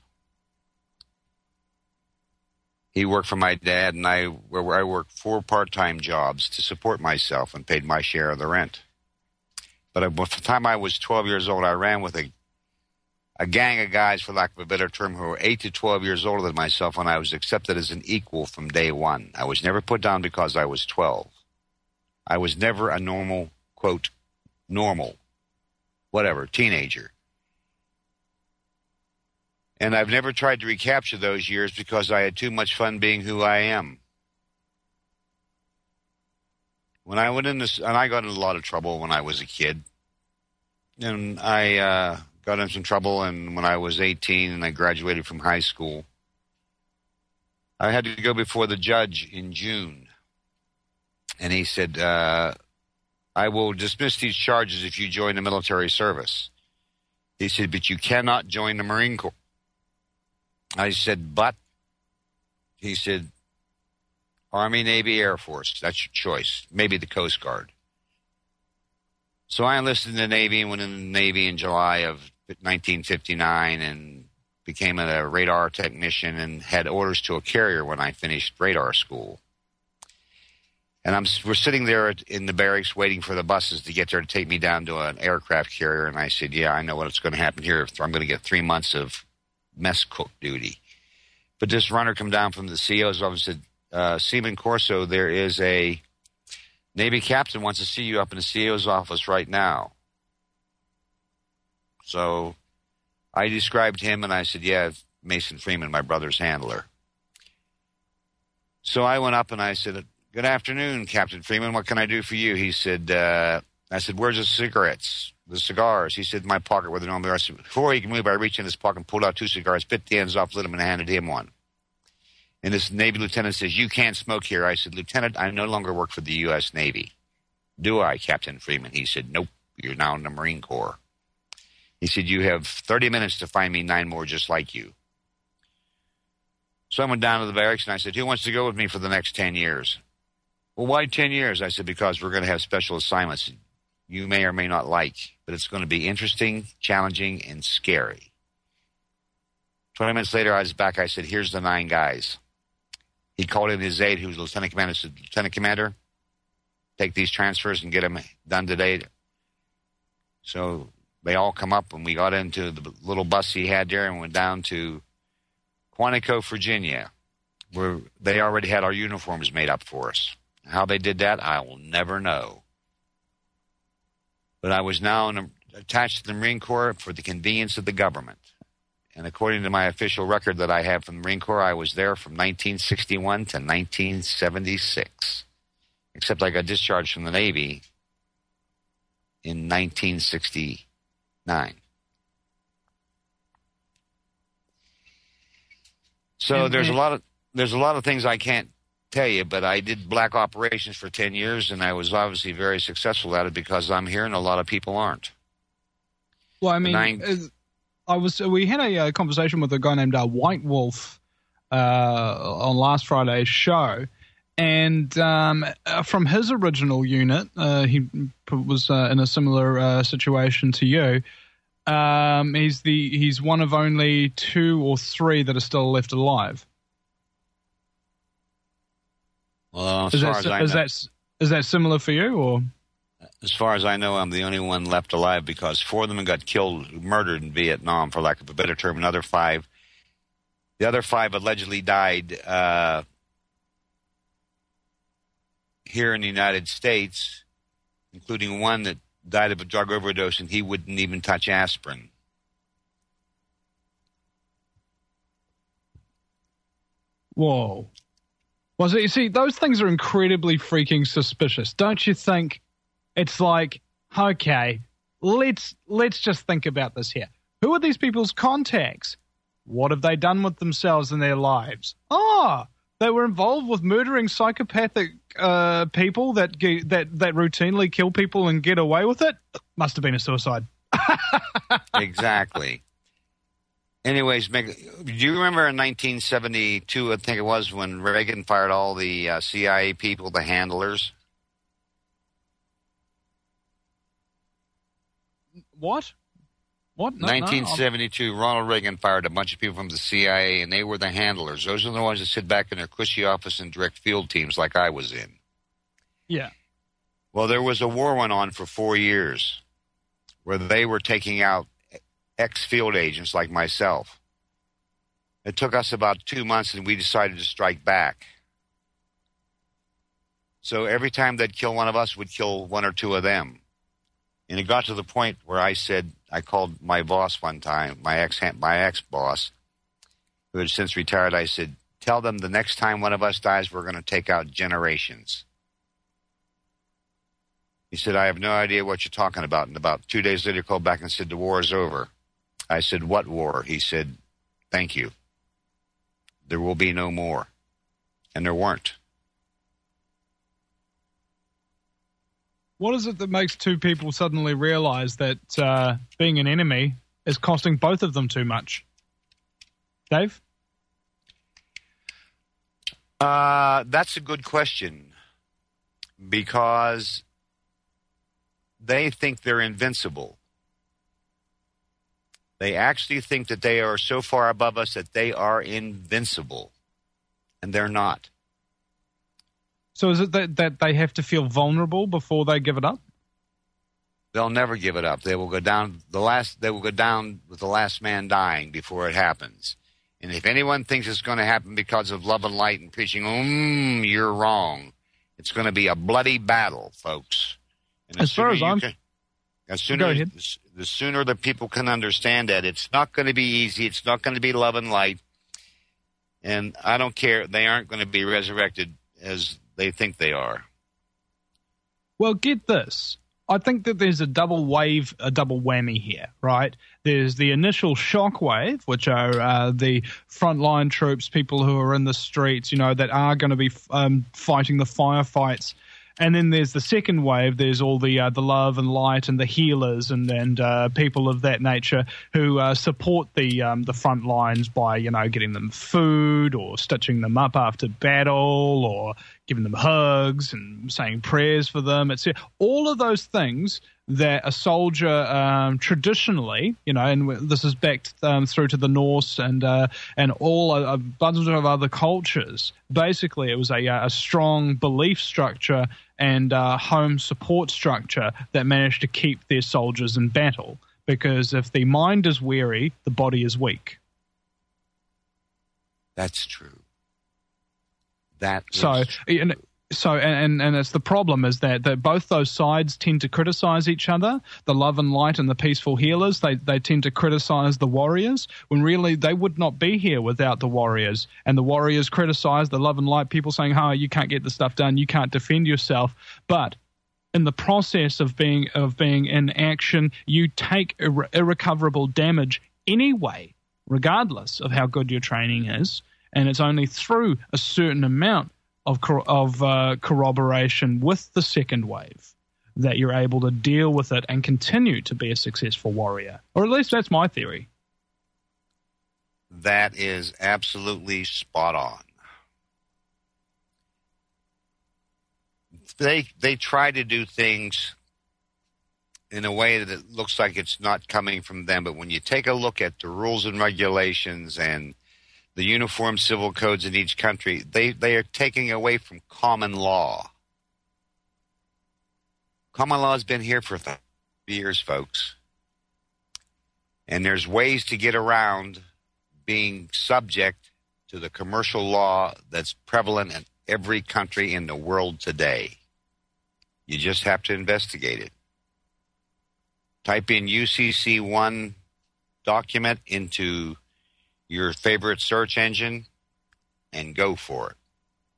He worked for my dad, and I, where I worked four part-time jobs to support myself and paid my share of the rent. But by the time I was twelve years old, I ran with a a gang of guys, for lack of a better term, who were eight to twelve years older than myself, and I was accepted as an equal from day one. I was never put down because I was twelve. I was never a normal, quote, normal, whatever, teenager. And I've never tried to recapture those years because I had too much fun being who I am. When I went in this, and I got in a lot of trouble when I was a kid. And I uh, got in some trouble, and when I was eighteen and I graduated from high school, I had to go before the judge in June. And he said, uh, I will dismiss these charges if you join the military service. He said, but you cannot join the Marine Corps. I said, but, he said, Army, Navy, Air Force, that's your choice. Maybe the Coast Guard. So I enlisted in the Navy and went in the Navy in July of nineteen fifty-nine and became a radar technician and had orders to a carrier when I finished radar school. And I'm, we're sitting there in the barracks waiting for the buses to get there to take me down to an aircraft carrier. And I said, yeah, I know what's going to happen here. I'm going to get three months of mess cook duty. But this runner come down from the C O's office and said, uh, Seaman Corso, there is a Navy captain wants to see you up in the C O's office right now. So I described him, and I said, yeah, Mason Freeman, my brother's handler. So I went up and I said, good afternoon, Captain Freeman. What can I do for you? He said, uh, I said, where's the cigarettes, the cigars? He said, in my pocket where they normally are. So before he could move, I reached in his pocket and pulled out two cigars, bit the ends off, lit them, and handed him one. And this Navy lieutenant says, you can't smoke here. I said, Lieutenant, I no longer work for the U S Navy. Do I, Captain Freeman? He said, nope, you're now in the Marine Corps. He said, you have thirty minutes to find me nine more just like you. So I went down to the barracks and I said, who wants to go with me for the next ten years? Well, why ten years? I said, because we're going to have special assignments you may or may not like, but it's going to be interesting, challenging, and scary. twenty minutes later, I was back. I said, here's the nine guys. He called in his aide, who was Lieutenant Commander, said, Lieutenant Commander, take these transfers and get them done today. So they all come up, and we got into the little bus he had there and went down to Quantico, Virginia, where they already had our uniforms made up for us. How they did that, I will never know. But I was now in a, attached to the Marine Corps for the convenience of the government. And according to my official record that I have from the Marine Corps, I was there from nineteen sixty-one to nineteen seventy-six. Except I got discharged from the Navy in nineteen sixty-nine. So there's a lot of there's a lot of things I can't tell you, but I did black operations for ten years, and I was obviously very successful at it because I'm here and a lot of people aren't. Well, I mean, Nine, I was we had a, uh conversation with a guy named uh, White Wolf uh, on last Friday's show, and um, uh, from his original unit, uh, he was uh, in a similar uh, situation to you. Um, he's the he's one of only two or three that are still left alive. Well, as is far that, as I is know, that is that similar for you, or? As far as I know, I'm the only one left alive because four of them got killed, murdered in Vietnam, for lack of a better term. Another five, the other five allegedly died uh, here in the United States, including one that died of a drug overdose, and he wouldn't even touch aspirin. Whoa. Well, so you see, those things are incredibly freaking suspicious, don't you think? It's like, okay, let's let's just think about this here. Who are these people's contacts? What have they done with themselves in their lives? Ah, they were involved with murdering psychopathic uh, people that that that routinely kill people and get away with it. Must have been a suicide. Exactly. Anyways, do you remember in nineteen seventy-two, I think it was, when Reagan fired all the uh, C I A people, the handlers? What? What? No, nineteen seventy-two, no, Ronald Reagan fired a bunch of people from the C I A, and they were the handlers. Those are the ones that sit back in their cushy office and direct field teams like I was in. Yeah. Well, there was a war went on for four years where they were taking out ex-field agents like myself. It took us about two months, and we decided to strike back. So every time they'd kill one of us, we'd kill one or two of them. And it got to the point where I said, I called my boss one time, my ex my ex-boss, who had since retired. I said, tell them the next time one of us dies, we're going to take out generations. He said, I have no idea what you're talking about. And about two days later, he called back and said, the war is over. I said, what war? He said, thank you. There will be no more. And there weren't. What is it that makes two people suddenly realize that uh, being an enemy is costing both of them too much? Dave? Uh, that's a good question. Because they think they're invincible. They actually think that they are so far above us that they are invincible, and they're not. So is it that, that they have to feel vulnerable before they give it up? They'll never give it up. They will go down the last. They will go down with the last man dying before it happens. And if anyone thinks it's going to happen because of love and light and preaching, mm, you're wrong. It's going to be a bloody battle, folks. And as far as I'm, can, as sooner, go ahead. The, the sooner the people can understand that it's not going to be easy. It's not going to be love and light. And I don't care. They aren't going to be resurrected as they think they are. Well, get this. I think that there's a double wave, a double whammy here, right? There's the initial shock wave, which are uh, the frontline troops, people who are in the streets, you know, that are going to be um, fighting the firefights. And then there's the second wave. There's all the uh, the love and light and the healers and and uh, people of that nature who uh, support the um, the front lines by, you know, getting them food or stitching them up after battle or giving them hugs and saying prayers for them. It's all of those things that a soldier um, traditionally, you know, and this is back um, through to the Norse and uh, and all a, a bunch of other cultures. Basically, it was a, a strong belief structure and uh, home support structure that managed to keep their soldiers in battle. Because if the mind is weary, the body is weak. That's true. That is so. And, So, and, and it's the problem is that, that both those sides tend to criticize each other, the love and light and the peaceful healers. They, they tend to criticize the warriors when really they would not be here without the warriors. And the warriors criticize the love and light people saying, oh, you can't get the stuff done, you can't defend yourself. But in the process of being of being in action, you take irre- irrecoverable damage anyway, regardless of how good your training is. And it's only through a certain amount of of uh, corroboration with the second wave that you're able to deal with it and continue to be a successful warrior. Or at least that's my theory. That is absolutely spot on. They they try to do things in a way that it looks like it's not coming from them, but when you take a look at the rules and regulations and the uniform civil codes in each country, they, they are taking away from common law. Common law has been here for years, folks. And there's ways to get around being subject to the commercial law that's prevalent in every country in the world today. You just have to investigate it. Type in U C C one document into your favorite search engine and go for it.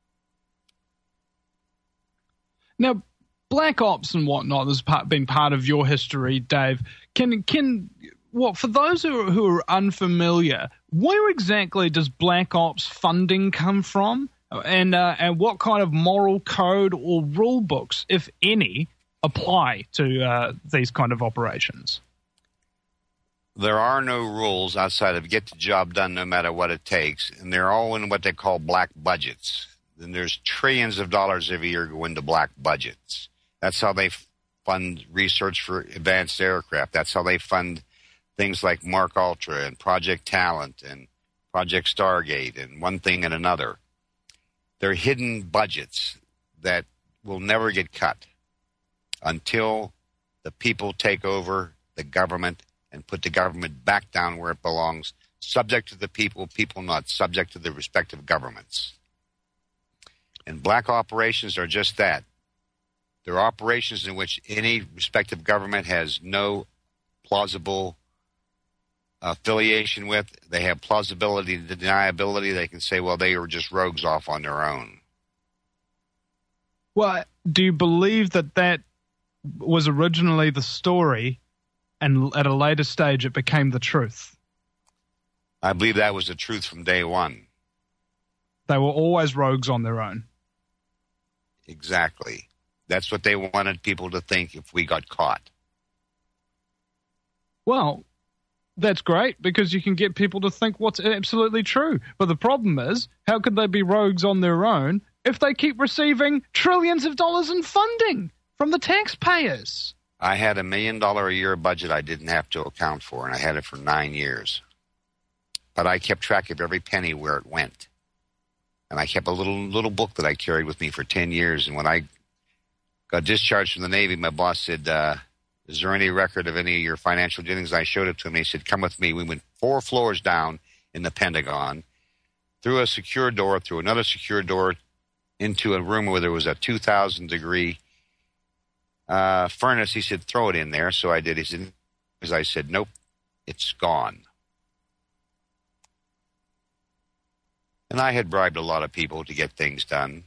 Now, Black Ops and whatnot has been part of your history, Dave. Can can what for those who are, who are unfamiliar, where exactly does Black Ops funding come from, and uh, and what kind of moral code or rule books, if any, apply to uh, these kind of operations? There are no rules outside of get the job done no matter what it takes, and they're all in what they call black budgets. And there's trillions of dollars every year go into black budgets. That's how they fund research for advanced aircraft. That's how they fund things like Mark Ultra and Project Talent and Project Stargate and one thing and another. They're hidden budgets that will never get cut until the people take over the government and put the government back down where it belongs, subject to the people, people not subject to the respective governments. And black operations are just that. They're operations in which any respective government has no plausible affiliation with. They have plausibility, deniability. They can say, well, they were just rogues off on their own. Well, do you believe that that was originally the story and at a later stage it became the truth? I believe that was the truth from day one. They were always rogues on their own. Exactly. That's what they wanted people to think if we got caught. Well, that's great because you can get people to think what's absolutely true. But the problem is, how could they be rogues on their own if they keep receiving trillions of dollars in funding from the taxpayers? I had a million dollar a year budget I didn't have to account for, and I had it for nine years. But I kept track of every penny where it went. And I kept a little little book that I carried with me for ten years. And when I got discharged from the Navy, my boss said, uh, is there any record of any of your financial dealings? I showed it to him. And he said, come with me. We went four floors down in the Pentagon, through a secure door, through another secure door, into a room where there was a two thousand degree uh, furnace. He said, throw it in there. So I did. He said, as I said, nope, it's gone. And I had bribed a lot of people to get things done.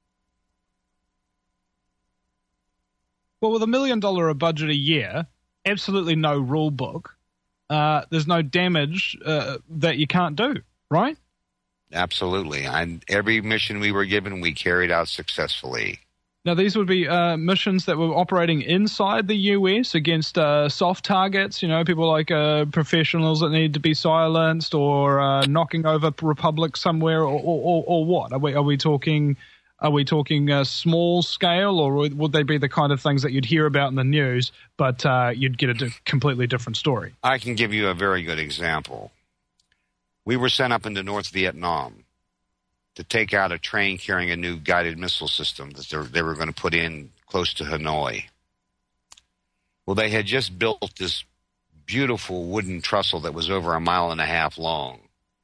Well, with a million dollar a budget a year, absolutely no rule book, uh, there's no damage uh, that you can't do, right? Absolutely. And every mission we were given, we carried out successfully. Now, these would be uh, missions that were operating inside the U S against uh, soft targets, you know, people like uh, professionals that need to be silenced, or uh, knocking over republics somewhere, or, or, or what? Are we, are we talking, are we talking uh, small scale, or would they be the kind of things that you'd hear about in the news, but uh, you'd get a di- completely different story? I can give you a very good example. We were sent up into North Vietnam to take out a train carrying a new guided missile system that they were, they were going to put in close to Hanoi. Well, they had just built this beautiful wooden trestle that was over a mile and a half long.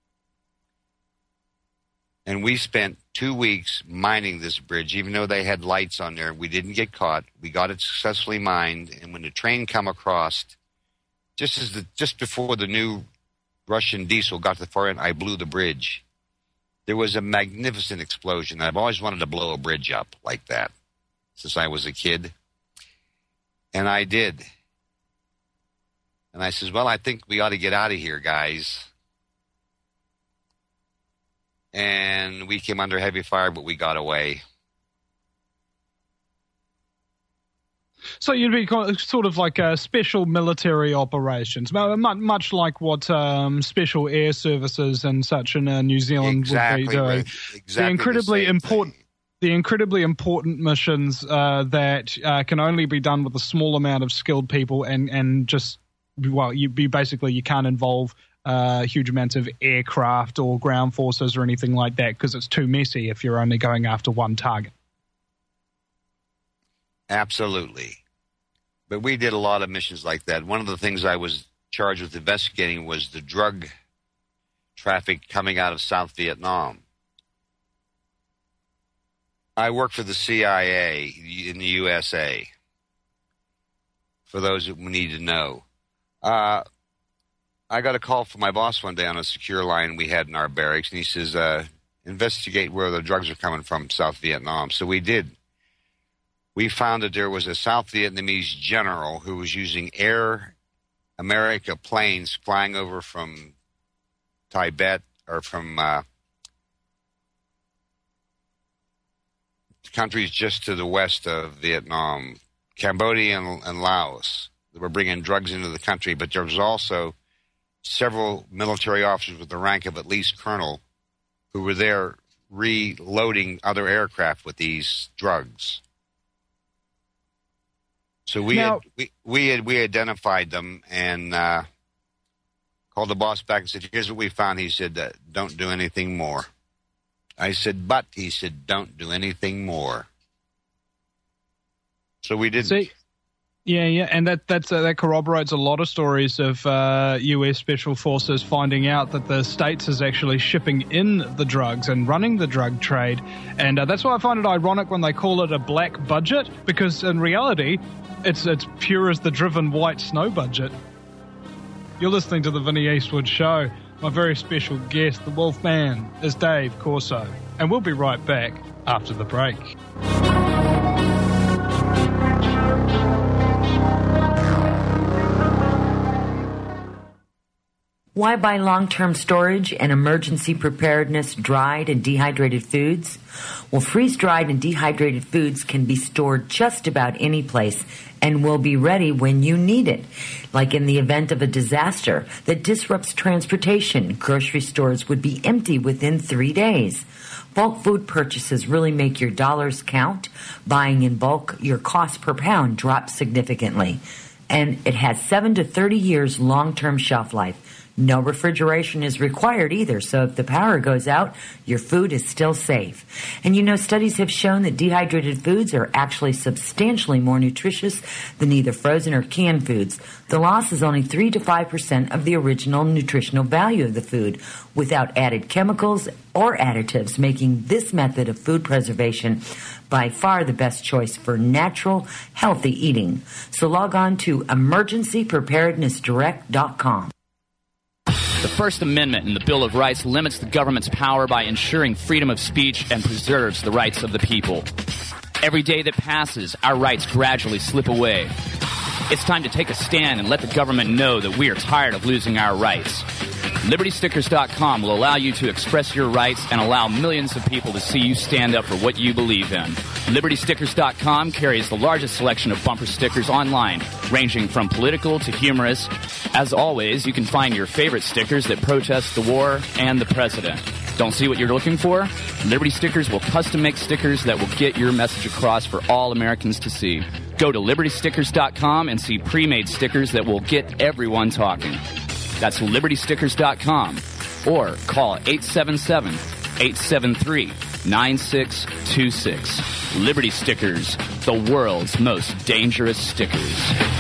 And we spent two weeks mining this bridge. Even though they had lights on there, we didn't get caught. We got it successfully mined. And when the train come across, just as the, just before the new Russian diesel got to the far end, I blew the bridge. There was a magnificent explosion. I've always wanted to blow a bridge up like that since I was a kid. And I did. And I says, well, I think we ought to get out of here, guys. And we came under heavy fire, but we got away. So you'd be sort of like uh, special military operations, much like what um, special air services and such in uh, New Zealand exactly would be doing. Right. Exactly the incredibly the important, thing. the incredibly important missions uh, that uh, can only be done with a small amount of skilled people, and and just well, you be basically you can't involve uh, huge amounts of aircraft or ground forces or anything like that because it's too messy if you're only going after one target. Absolutely. But we did a lot of missions like that. One of the things I was charged with investigating was the drug traffic coming out of South Vietnam. I worked for the C I A in the U S A, for those that need to know. Uh, I got a call from my boss one day on a secure line we had in our barracks, and he says, uh, investigate where the drugs are coming from, South Vietnam. So we did. We found that there was a South Vietnamese general who was using Air America planes flying over from Tibet or from uh, countries just to the west of Vietnam, Cambodia and, and Laos. They were bringing drugs into the country, but there was also several military officers with the rank of at least colonel who were there reloading other aircraft with these drugs. So we now, had, we we had we identified them and uh, called the boss back and said, "Here's what we found." He said, uh, "Don't do anything more." I said, "But," he said, "don't do anything more." So we didn't. See, yeah, yeah, and that that's uh, that corroborates a lot of stories of uh, U S Special Forces finding out that the States is actually shipping in the drugs and running the drug trade, and uh, that's why I find it ironic when they call it a black budget, because in reality, it's it's pure as the driven white snow budget. You're listening to the Vinnie Eastwood Show. My very special guest, the Wolfman, is Dave Corso, and we'll be right back after the break. Why buy long-term storage and emergency preparedness dried and dehydrated foods? Well, freeze-dried and dehydrated foods can be stored just about any place and will be ready when you need it. Like in the event of a disaster that disrupts transportation, grocery stores would be empty within three days. Bulk food purchases really make your dollars count. Buying in bulk, your cost per pound drops significantly. And it has seven to thirty years long-term shelf life. No refrigeration is required either, so if the power goes out, your food is still safe. And you know, studies have shown that dehydrated foods are actually substantially more nutritious than either frozen or canned foods. The loss is only three to five percent of the original nutritional value of the food, without added chemicals or additives, making this method of food preservation by far the best choice for natural, healthy eating. So log on to emergency preparedness direct dot com. The First Amendment in the Bill of Rights limits the government's power by ensuring freedom of speech and preserves the rights of the people. Every day that passes, our rights gradually slip away. It's time to take a stand and let the government know that we are tired of losing our rights. Liberty Stickers dot com will allow you to express your rights and allow millions of people to see you stand up for what you believe in. Liberty Stickers dot com carries the largest selection of bumper stickers online, ranging from political to humorous. As always, you can find your favorite stickers that protest the war and the president. Don't see what you're looking for? Liberty Stickers will custom make stickers that will get your message across for all Americans to see. Go to Liberty Stickers dot com and see pre-made stickers that will get everyone talking. That's Liberty Stickers dot com, or call eight seven seven, eight seven three, nine six two six. Liberty Stickers, the world's most dangerous stickers.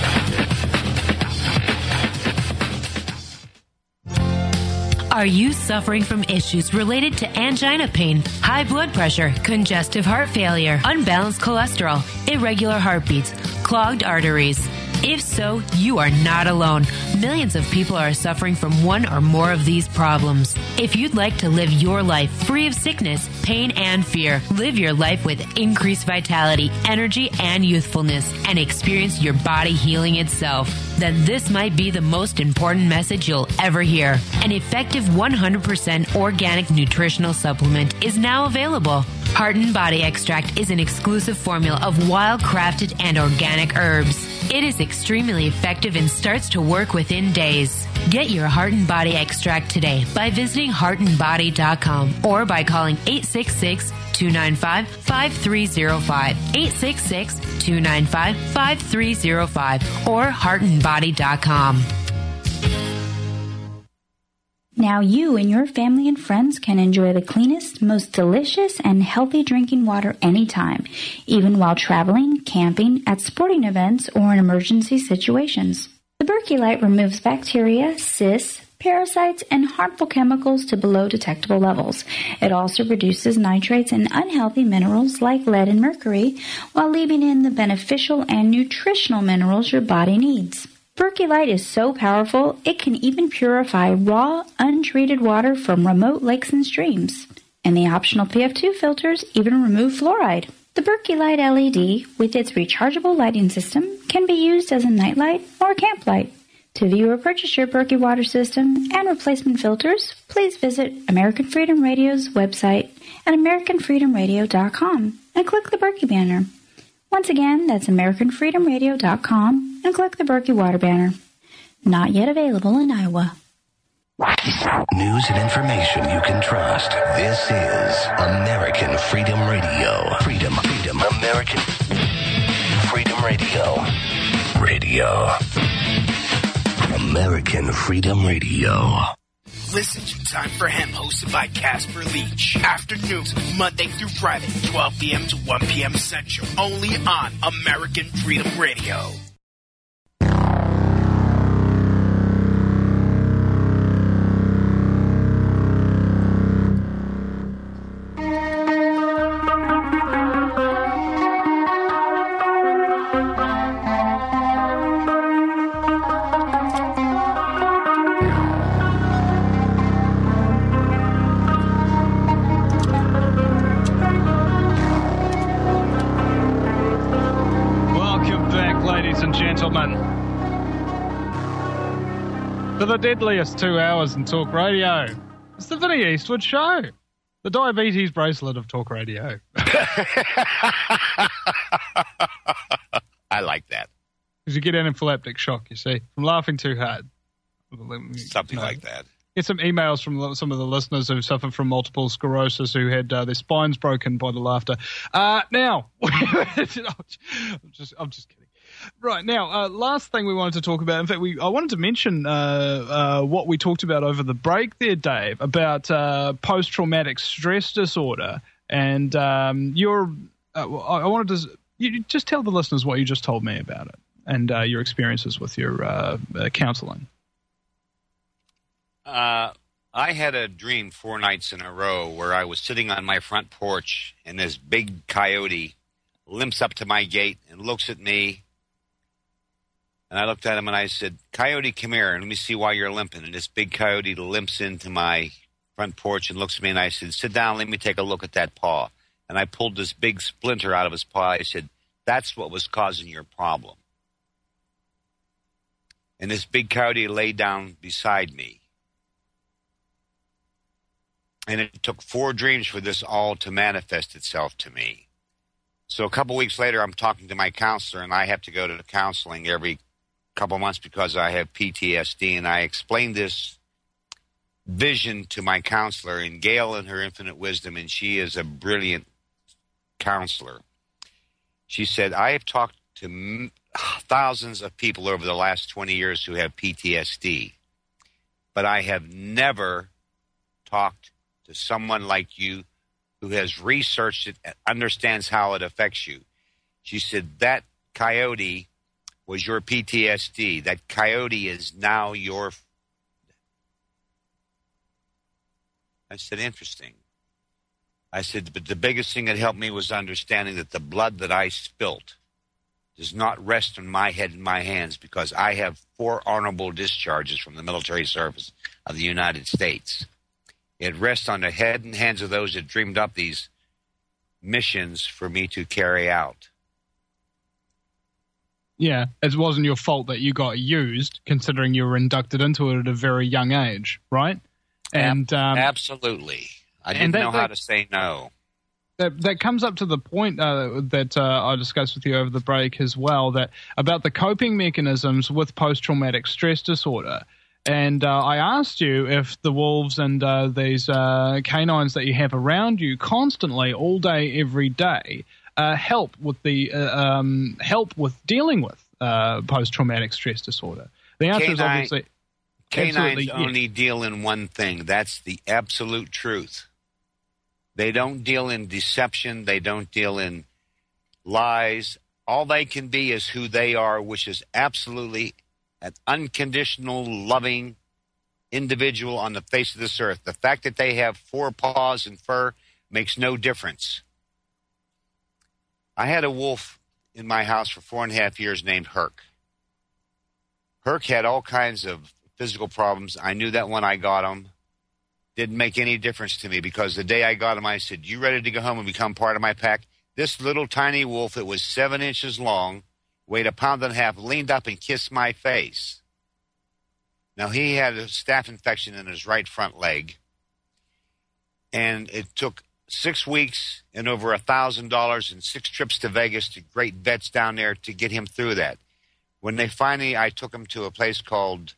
Are you suffering from issues related to angina pain, high blood pressure, congestive heart failure, unbalanced cholesterol, irregular heartbeats, clogged arteries? If so, you are not alone. Millions of people are suffering from one or more of these problems. If you'd like to live your life free of sickness, pain, and fear, live your life with increased vitality, energy, and youthfulness, and experience your body healing itself, then this might be the most important message you'll ever hear. An effective one hundred percent organic nutritional supplement is now available. Heart and Body Extract is an exclusive formula of wild-crafted and organic herbs. It is extremely effective and starts to work within days. Get your Heart and Body Extract today by visiting heart and body dot com or by calling eight six six, two nine five, five three zero five, eight six six, two nine five, five three zero five, or heart and body dot com. Now you and your family and friends can enjoy the cleanest, most delicious, and healthy drinking water anytime, even while traveling, camping, at sporting events, or in emergency situations. The Berkey Light removes bacteria, cysts, parasites, and harmful chemicals to below detectable levels. It also reduces nitrates and unhealthy minerals like lead and mercury, while leaving in the beneficial and nutritional minerals your body needs. Berkey Light is so powerful, it can even purify raw, untreated water from remote lakes and streams. And the optional P F two filters even remove fluoride. The Berkey Light L E D, with its rechargeable lighting system, can be used as a nightlight or camp light. To view or purchase your Berkey water system and replacement filters, please visit American Freedom Radio's website at American Freedom Radio dot com and click the Berkey banner. Once again, that's American Freedom Radio dot com and click the Berkey Water banner. Not yet available in Iowa. News and information you can trust. This is American Freedom Radio. Freedom, freedom, American Freedom Radio. Radio. American Freedom Radio. Listen to Time for Hemp, hosted by Casper Leach. Afternoons, Monday through Friday, twelve p.m. to one p.m. Central. Only on American Freedom Radio. For the deadliest two hours in talk radio, it's the Vinnie Eastwood Show. The diabetes bracelet of talk radio. I like that. Because you get anaphylactic shock, you see, from laughing too hard. Something no. like that. Get some emails from some of the listeners who suffer from multiple sclerosis, who had uh, their spines broken by the laughter. Uh, now, I'm just, I'm just kidding. Right, now, uh, last thing we wanted to talk about, in fact, we I wanted to mention uh, uh, what we talked about over the break there, Dave, about uh, post-traumatic stress disorder. And um, your, uh, I wanted to you just tell the listeners what you just told me about it and uh, your experiences with your uh, uh, counseling. Uh, I had a dream four nights in a row where I was sitting on my front porch and this big coyote limps up to my gate and looks at me. And I looked at him and I said, "Coyote, come here and let me see why you're limping." And this big coyote limps into my front porch and looks at me and I said, "Sit down, let me take a look at that paw." And I pulled this big splinter out of his paw. I said, "That's what was causing your problem." And this big coyote lay down beside me. And it took four dreams for this all to manifest itself to me. So a couple weeks later, I'm talking to my counselor, and I have to go to the counseling every couple months because I have P T S D. And I explained this vision to my counselor, and Gail, in her infinite wisdom, and she is a brilliant counselor. She said, "I have talked to m- thousands of people over the last twenty years who have P T S D, but I have never talked to someone like you who has researched it and understands how it affects you." She said, "That coyote was your P T S D. That coyote is now your..." I said, "Interesting." I said, "But the biggest thing that helped me was understanding that the blood that I spilt does not rest on my head and my hands, because I have four honorable discharges from the military service of the United States. It rests on the head and hands of those that dreamed up these missions for me to carry out." Yeah, it wasn't your fault that you got used, considering you were inducted into it at a very young age, right? And um, absolutely. I didn't that, know that, how to say no. That, that comes up to the point uh, that uh, I discussed with you over the break as well, that about the coping mechanisms with post-traumatic stress disorder. And uh, I asked you if the wolves and uh, these uh, canines that you have around you constantly, all day, every day, uh, help with the uh, um, help with dealing with uh, post-traumatic stress disorder. The answer Canine, is obviously canines only yes. deal in one thing. That's the absolute truth. They don't deal in deception. They don't deal in lies. All they can be is who they are, which is absolutely an unconditional, loving individual on the face of this earth. The fact that they have four paws and fur makes no difference. I had a wolf in my house for four and a half years named Herc. Herc had all kinds of physical problems. I knew that when I got him. Didn't make any difference to me, because the day I got him, I said, "You ready to go home and become part of my pack?" This little tiny wolf, it was seven inches long, weighed a pound and a half, leaned up and kissed my face. Now, he had a staph infection in his right front leg, and it took six weeks and over a thousand dollars and six trips to Vegas to great vets down there to get him through that. When they finally, I took him to a place called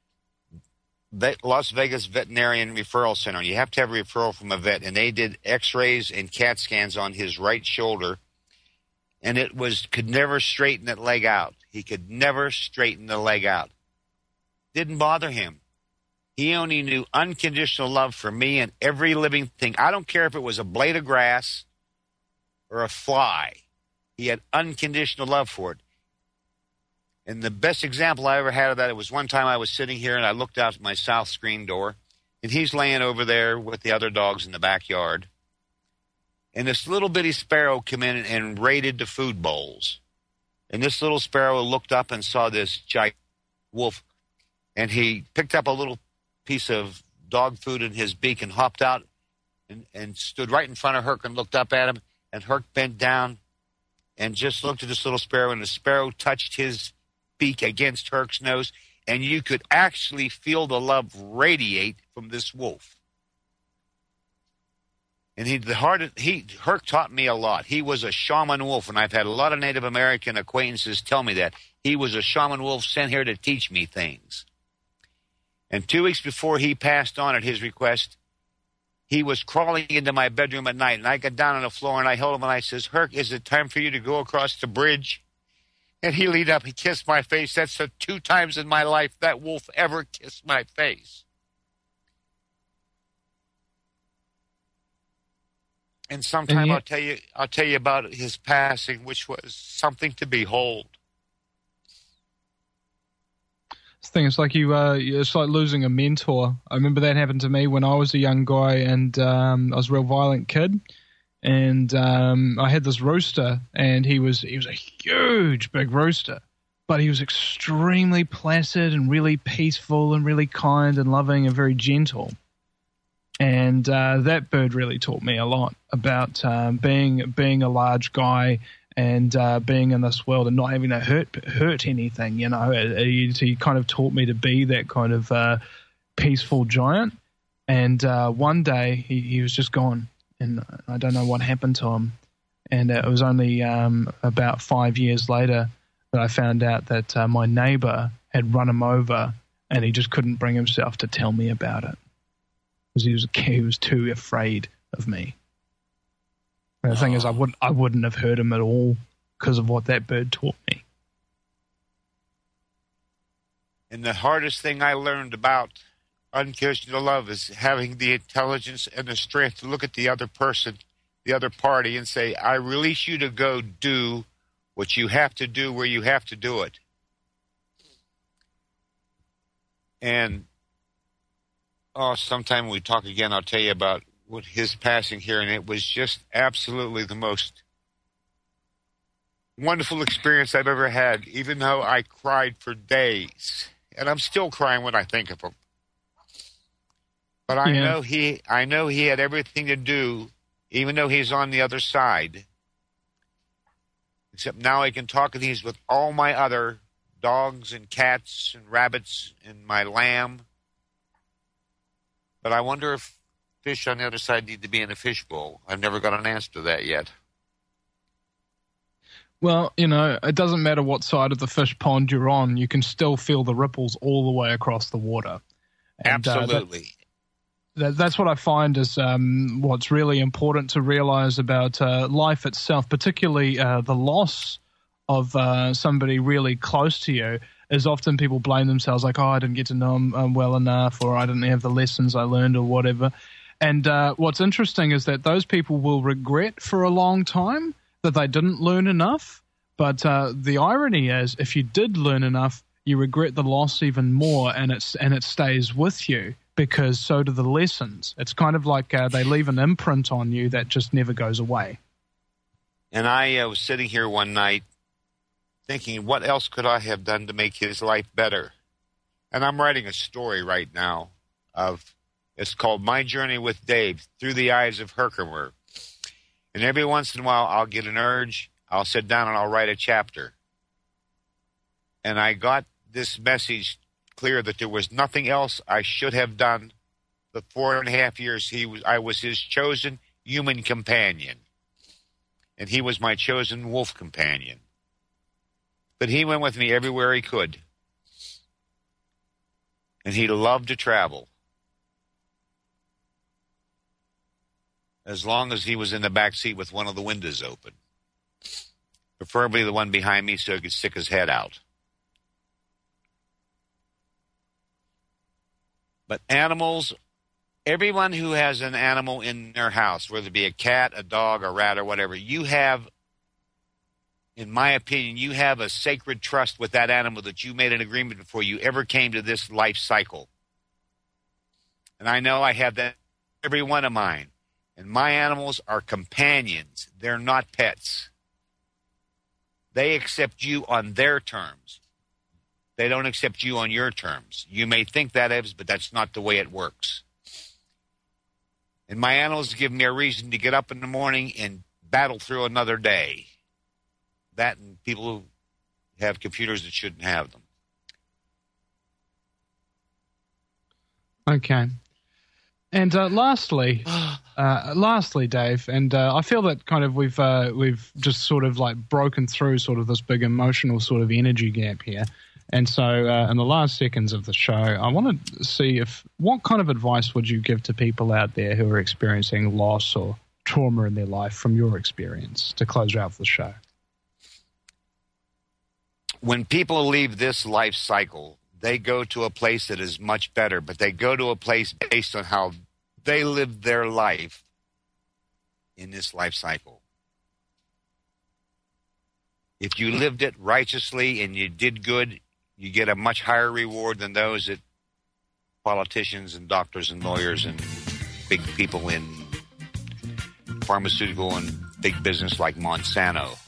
Las Vegas Veterinarian Referral Center. You have to have a referral from a vet, and they did x-rays and CAT scans on his right shoulder, and it was could never straighten that leg out. He could never straighten the leg out. Didn't bother him. He only knew unconditional love for me and every living thing. I don't care if it was a blade of grass or a fly. He had unconditional love for it. And the best example I ever had of that, it was one time I was sitting here and I looked out my south screen door, and he's laying over there with the other dogs in the backyard. And this little bitty sparrow came in and raided the food bowls. And this little sparrow looked up and saw this giant wolf, and he picked up a little piece of dog food in his beak and hopped out and, and stood right in front of Herc and looked up at him. And Herc bent down and just looked at this little sparrow, and the sparrow touched his beak against Herc's nose, and you could actually feel the love radiate from this wolf. And he, the hard, he, Herc taught me a lot. He was a shaman wolf, and I've had a lot of Native American acquaintances tell me that. He was a shaman wolf sent here to teach me things. And two weeks before he passed on at his request, he was crawling into my bedroom at night, and I got down on the floor, and I held him, and I says, Herc, is it time for you to go across the bridge? And he leaned up, he kissed my face. That's the two times in my life that wolf ever kissed my face. And sometime and yet, I'll tell you, I'll tell you about his passing, which was something to behold. This thing, it's like you, uh, it's like losing a mentor. I remember that happened to me when I was a young guy, and um, I was a real violent kid. And um, I had this rooster, and he was he was a huge, big rooster, but he was extremely placid and really peaceful and really kind and loving and very gentle. And uh, that bird really taught me a lot about um, being being a large guy and uh, being in this world and not having to hurt hurt anything. You know, he, he kind of taught me to be that kind of uh, peaceful giant. And uh, one day he, he was just gone, and I don't know what happened to him. And it was only um, about five years later that I found out that uh, my neighbor had run him over, and he just couldn't bring himself to tell me about it. He was, he was too afraid of me. And the thing is, I, would, I wouldn't have hurt him at all because of what that bird taught me. And the hardest thing I learned about unconditional love is having the intelligence and the strength to look at the other person, the other party, and say, I release you to go do what you have to do where you have to do it. And Oh, sometime when we talk again, I'll tell you about what his passing here, and it was just absolutely the most wonderful experience I've ever had, even though I cried for days. And I'm still crying when I think of him. But I yeah. know he I know he had everything to do, even though he's on the other side. Except now I can talk, and he's with all my other dogs and cats and rabbits and my lamb. But I wonder if fish on the other side need to be in a fishbowl. I've never got an answer to that yet. Well, you know, it doesn't matter what side of the fish pond you're on. You can still feel the ripples all the way across the water. And, Absolutely. Uh, that, that, that's what I find is um, what's really important to realize about uh, life itself, particularly uh, the loss of uh, somebody really close to you. Is often people blame themselves like, oh, I didn't get to know him um, well enough, or I didn't have the lessons I learned, or whatever. And uh, what's interesting is that those people will regret for a long time that they didn't learn enough. But uh, the irony is, if you did learn enough, you regret the loss even more, and it's and it stays with you because so do the lessons. It's kind of like uh, they leave an imprint on you that just never goes away. And I uh, was sitting here one night, thinking, what else could I have done to make his life better? And I'm writing a story right now of, it's called My Journey with Dave, Through the Eyes of Herkimer. And every once in a while, I'll get an urge, I'll sit down and I'll write a chapter. And I got this message clear that there was nothing else I should have done. The four and a half years he was, I was his chosen human companion. And he was my chosen wolf companion. But he went with me everywhere he could. And he loved to travel. As long as he was in the back seat with one of the windows open. Preferably the one behind me so he could stick his head out. But animals, everyone who has an animal in their house, whether it be a cat, a dog, a rat, or whatever, you have, in my opinion, you have a sacred trust with that animal that you made an agreement before you ever came to this life cycle. And I know I have that every one of mine. And my animals are companions. They're not pets. They accept you on their terms. They don't accept you on your terms. You may think that is, but that's not the way it works. And my animals give me a reason to get up in the morning and battle through another day. That and people who have computers that shouldn't have them. Okay. And uh, lastly, uh, lastly, Dave, and uh, I feel that kind of we've uh, we've just sort of like broken through sort of this big emotional sort of energy gap here. And so uh, in the last seconds of the show, I want to see if what kind of advice would you give to people out there who are experiencing loss or trauma in their life from your experience to close out the show? When people leave this life cycle, they go to a place that is much better, but they go to a place based on how they lived their life in this life cycle. If you lived it righteously and you did good, you get a much higher reward than those that politicians and doctors and lawyers and big people in pharmaceutical and big business like Monsanto.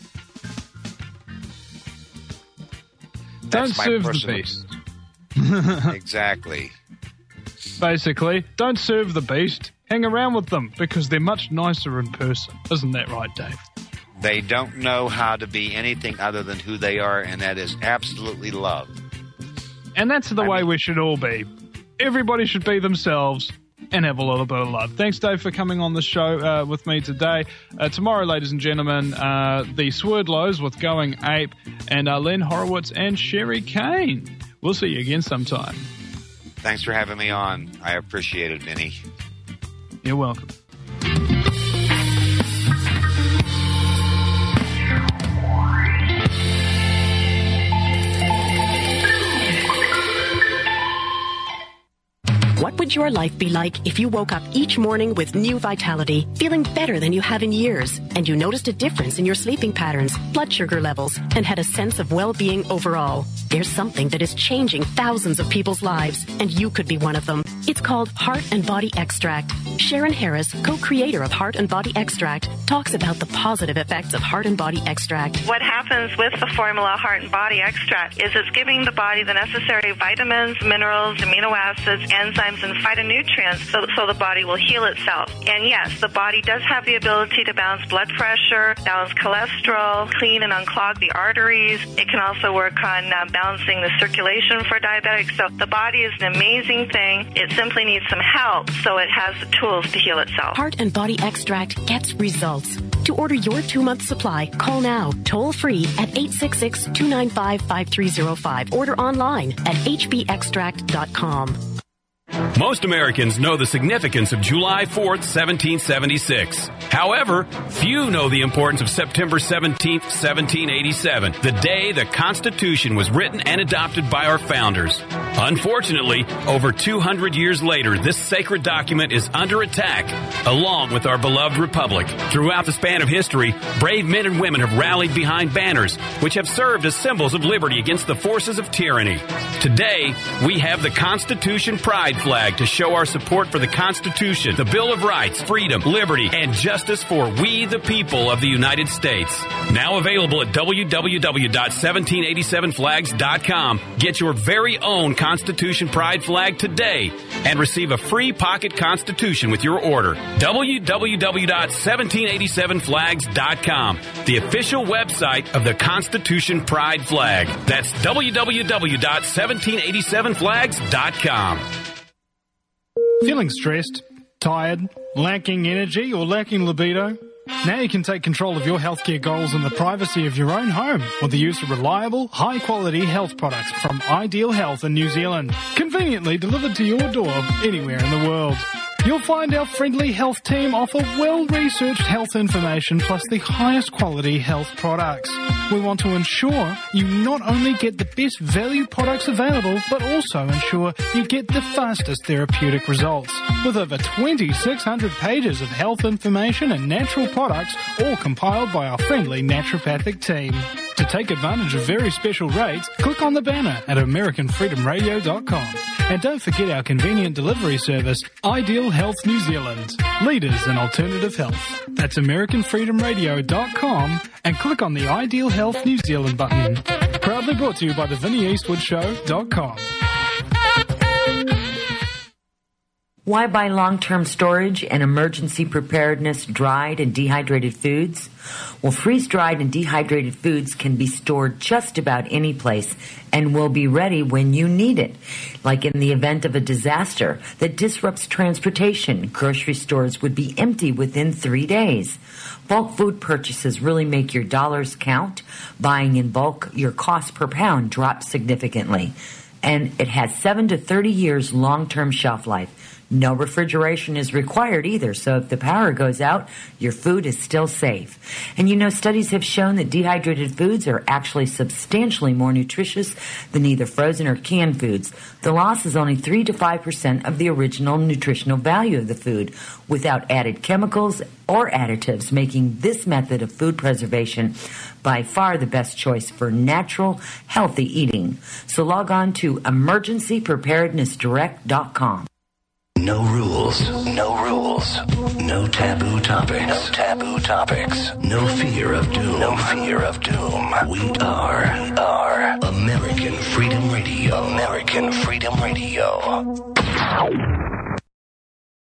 Don't That's my serve personal- the beast. Exactly. Basically, don't serve the beast. Hang around with them because they're much nicer in person. Isn't that right, Dave? They don't know how to be anything other than who they are, and that is absolutely love. And that's the I way mean- we should all be. Everybody should be themselves and have a little bit of love. Thanks, Dave, for coming on the show uh, with me today. Uh, tomorrow, ladies and gentlemen, uh, the Swerdlows with Going Ape, and uh, Len Horowitz and Sherry Kane. We'll see you again sometime. Thanks for having me on. I appreciate it, Vinny. You're welcome. What would your life be like if you woke up each morning with new vitality, feeling better than you have in years, and you noticed a difference in your sleeping patterns, blood sugar levels, and had a sense of well-being overall? There's something that is changing thousands of people's lives, and you could be one of them. It's called Heart and Body Extract. Sharon Harris, co-creator of Heart and Body Extract, talks about the positive effects of Heart and Body Extract. What happens with the formula Heart and Body Extract is it's giving the body the necessary vitamins, minerals, amino acids, enzymes, and phytonutrients so, so the body will heal itself. And yes, the body does have the ability to balance blood pressure, balance cholesterol, clean and unclog the arteries. It can also work on uh, balancing the circulation for diabetics. So the body is an amazing thing. It simply needs some help so it has the tools to heal itself. Heart and Body Extract gets results. To order your two-month supply, call now, toll-free at eight six six, two nine five, five three zero five. Order online at h b extract dot com. Most Americans know the significance of July fourth, seventeen seventy-six. However, few know the importance of September seventeenth, seventeen eighty-seven, the day the Constitution was written and adopted by our founders. Unfortunately, over two hundred years later, this sacred document is under attack, along with our beloved republic. Throughout the span of history, brave men and women have rallied behind banners, which have served as symbols of liberty against the forces of tyranny. Today, we have the Constitution Pride flag to show our support for the Constitution, the Bill of Rights, freedom, liberty, and justice for we the people of the United States. Now available at w w w dot seventeen eighty-seven flags dot com. Get your very own Constitution Pride flag today and receive a free pocket Constitution with your order. w w w dot seventeen eighty-seven flags dot com, the official website of the Constitution Pride flag. That's w w w dot seventeen eighty-seven flags dot com. Feeling stressed, tired, lacking energy, or lacking libido? Now you can take control of your healthcare goals in the privacy of your own home with the use of reliable, high-quality health products from Ideal Health in New Zealand, conveniently delivered to your door anywhere in the world. You'll find our friendly health team offer well-researched health information plus the highest quality health products. We want to ensure you not only get the best value products available, but also ensure you get the fastest therapeutic results. With over twenty-six hundred pages of health information and natural products, all compiled by our friendly naturopathic team. To take advantage of very special rates, click on the banner at american freedom radio dot com. And don't forget our convenient delivery service, Ideal Health New Zealand, leaders in alternative health. That's american freedom radio dot com and click on the Ideal Health New Zealand button. Proudly brought to you by the Vinnie Eastwood Show dot com. Why buy long-term storage and emergency preparedness dried and dehydrated foods? Well, freeze-dried and dehydrated foods can be stored just about any place and will be ready when you need it. Like in the event of a disaster that disrupts transportation, grocery stores would be empty within three days. Bulk food purchases really make your dollars count. Buying in bulk, your cost per pound drops significantly. And it has seven to thirty years long-term shelf life. No refrigeration is required either, so if the power goes out, your food is still safe. And you know, studies have shown that dehydrated foods are actually substantially more nutritious than either frozen or canned foods. The loss is only three to five percent of the original nutritional value of the food, without added chemicals or additives, making this method of food preservation by far the best choice for natural, healthy eating. So log on to emergency preparedness direct dot com. No rules, no rules, no taboo topics, no taboo topics, no fear of doom, no fear of doom. We are, we are American Freedom Radio, American Freedom Radio.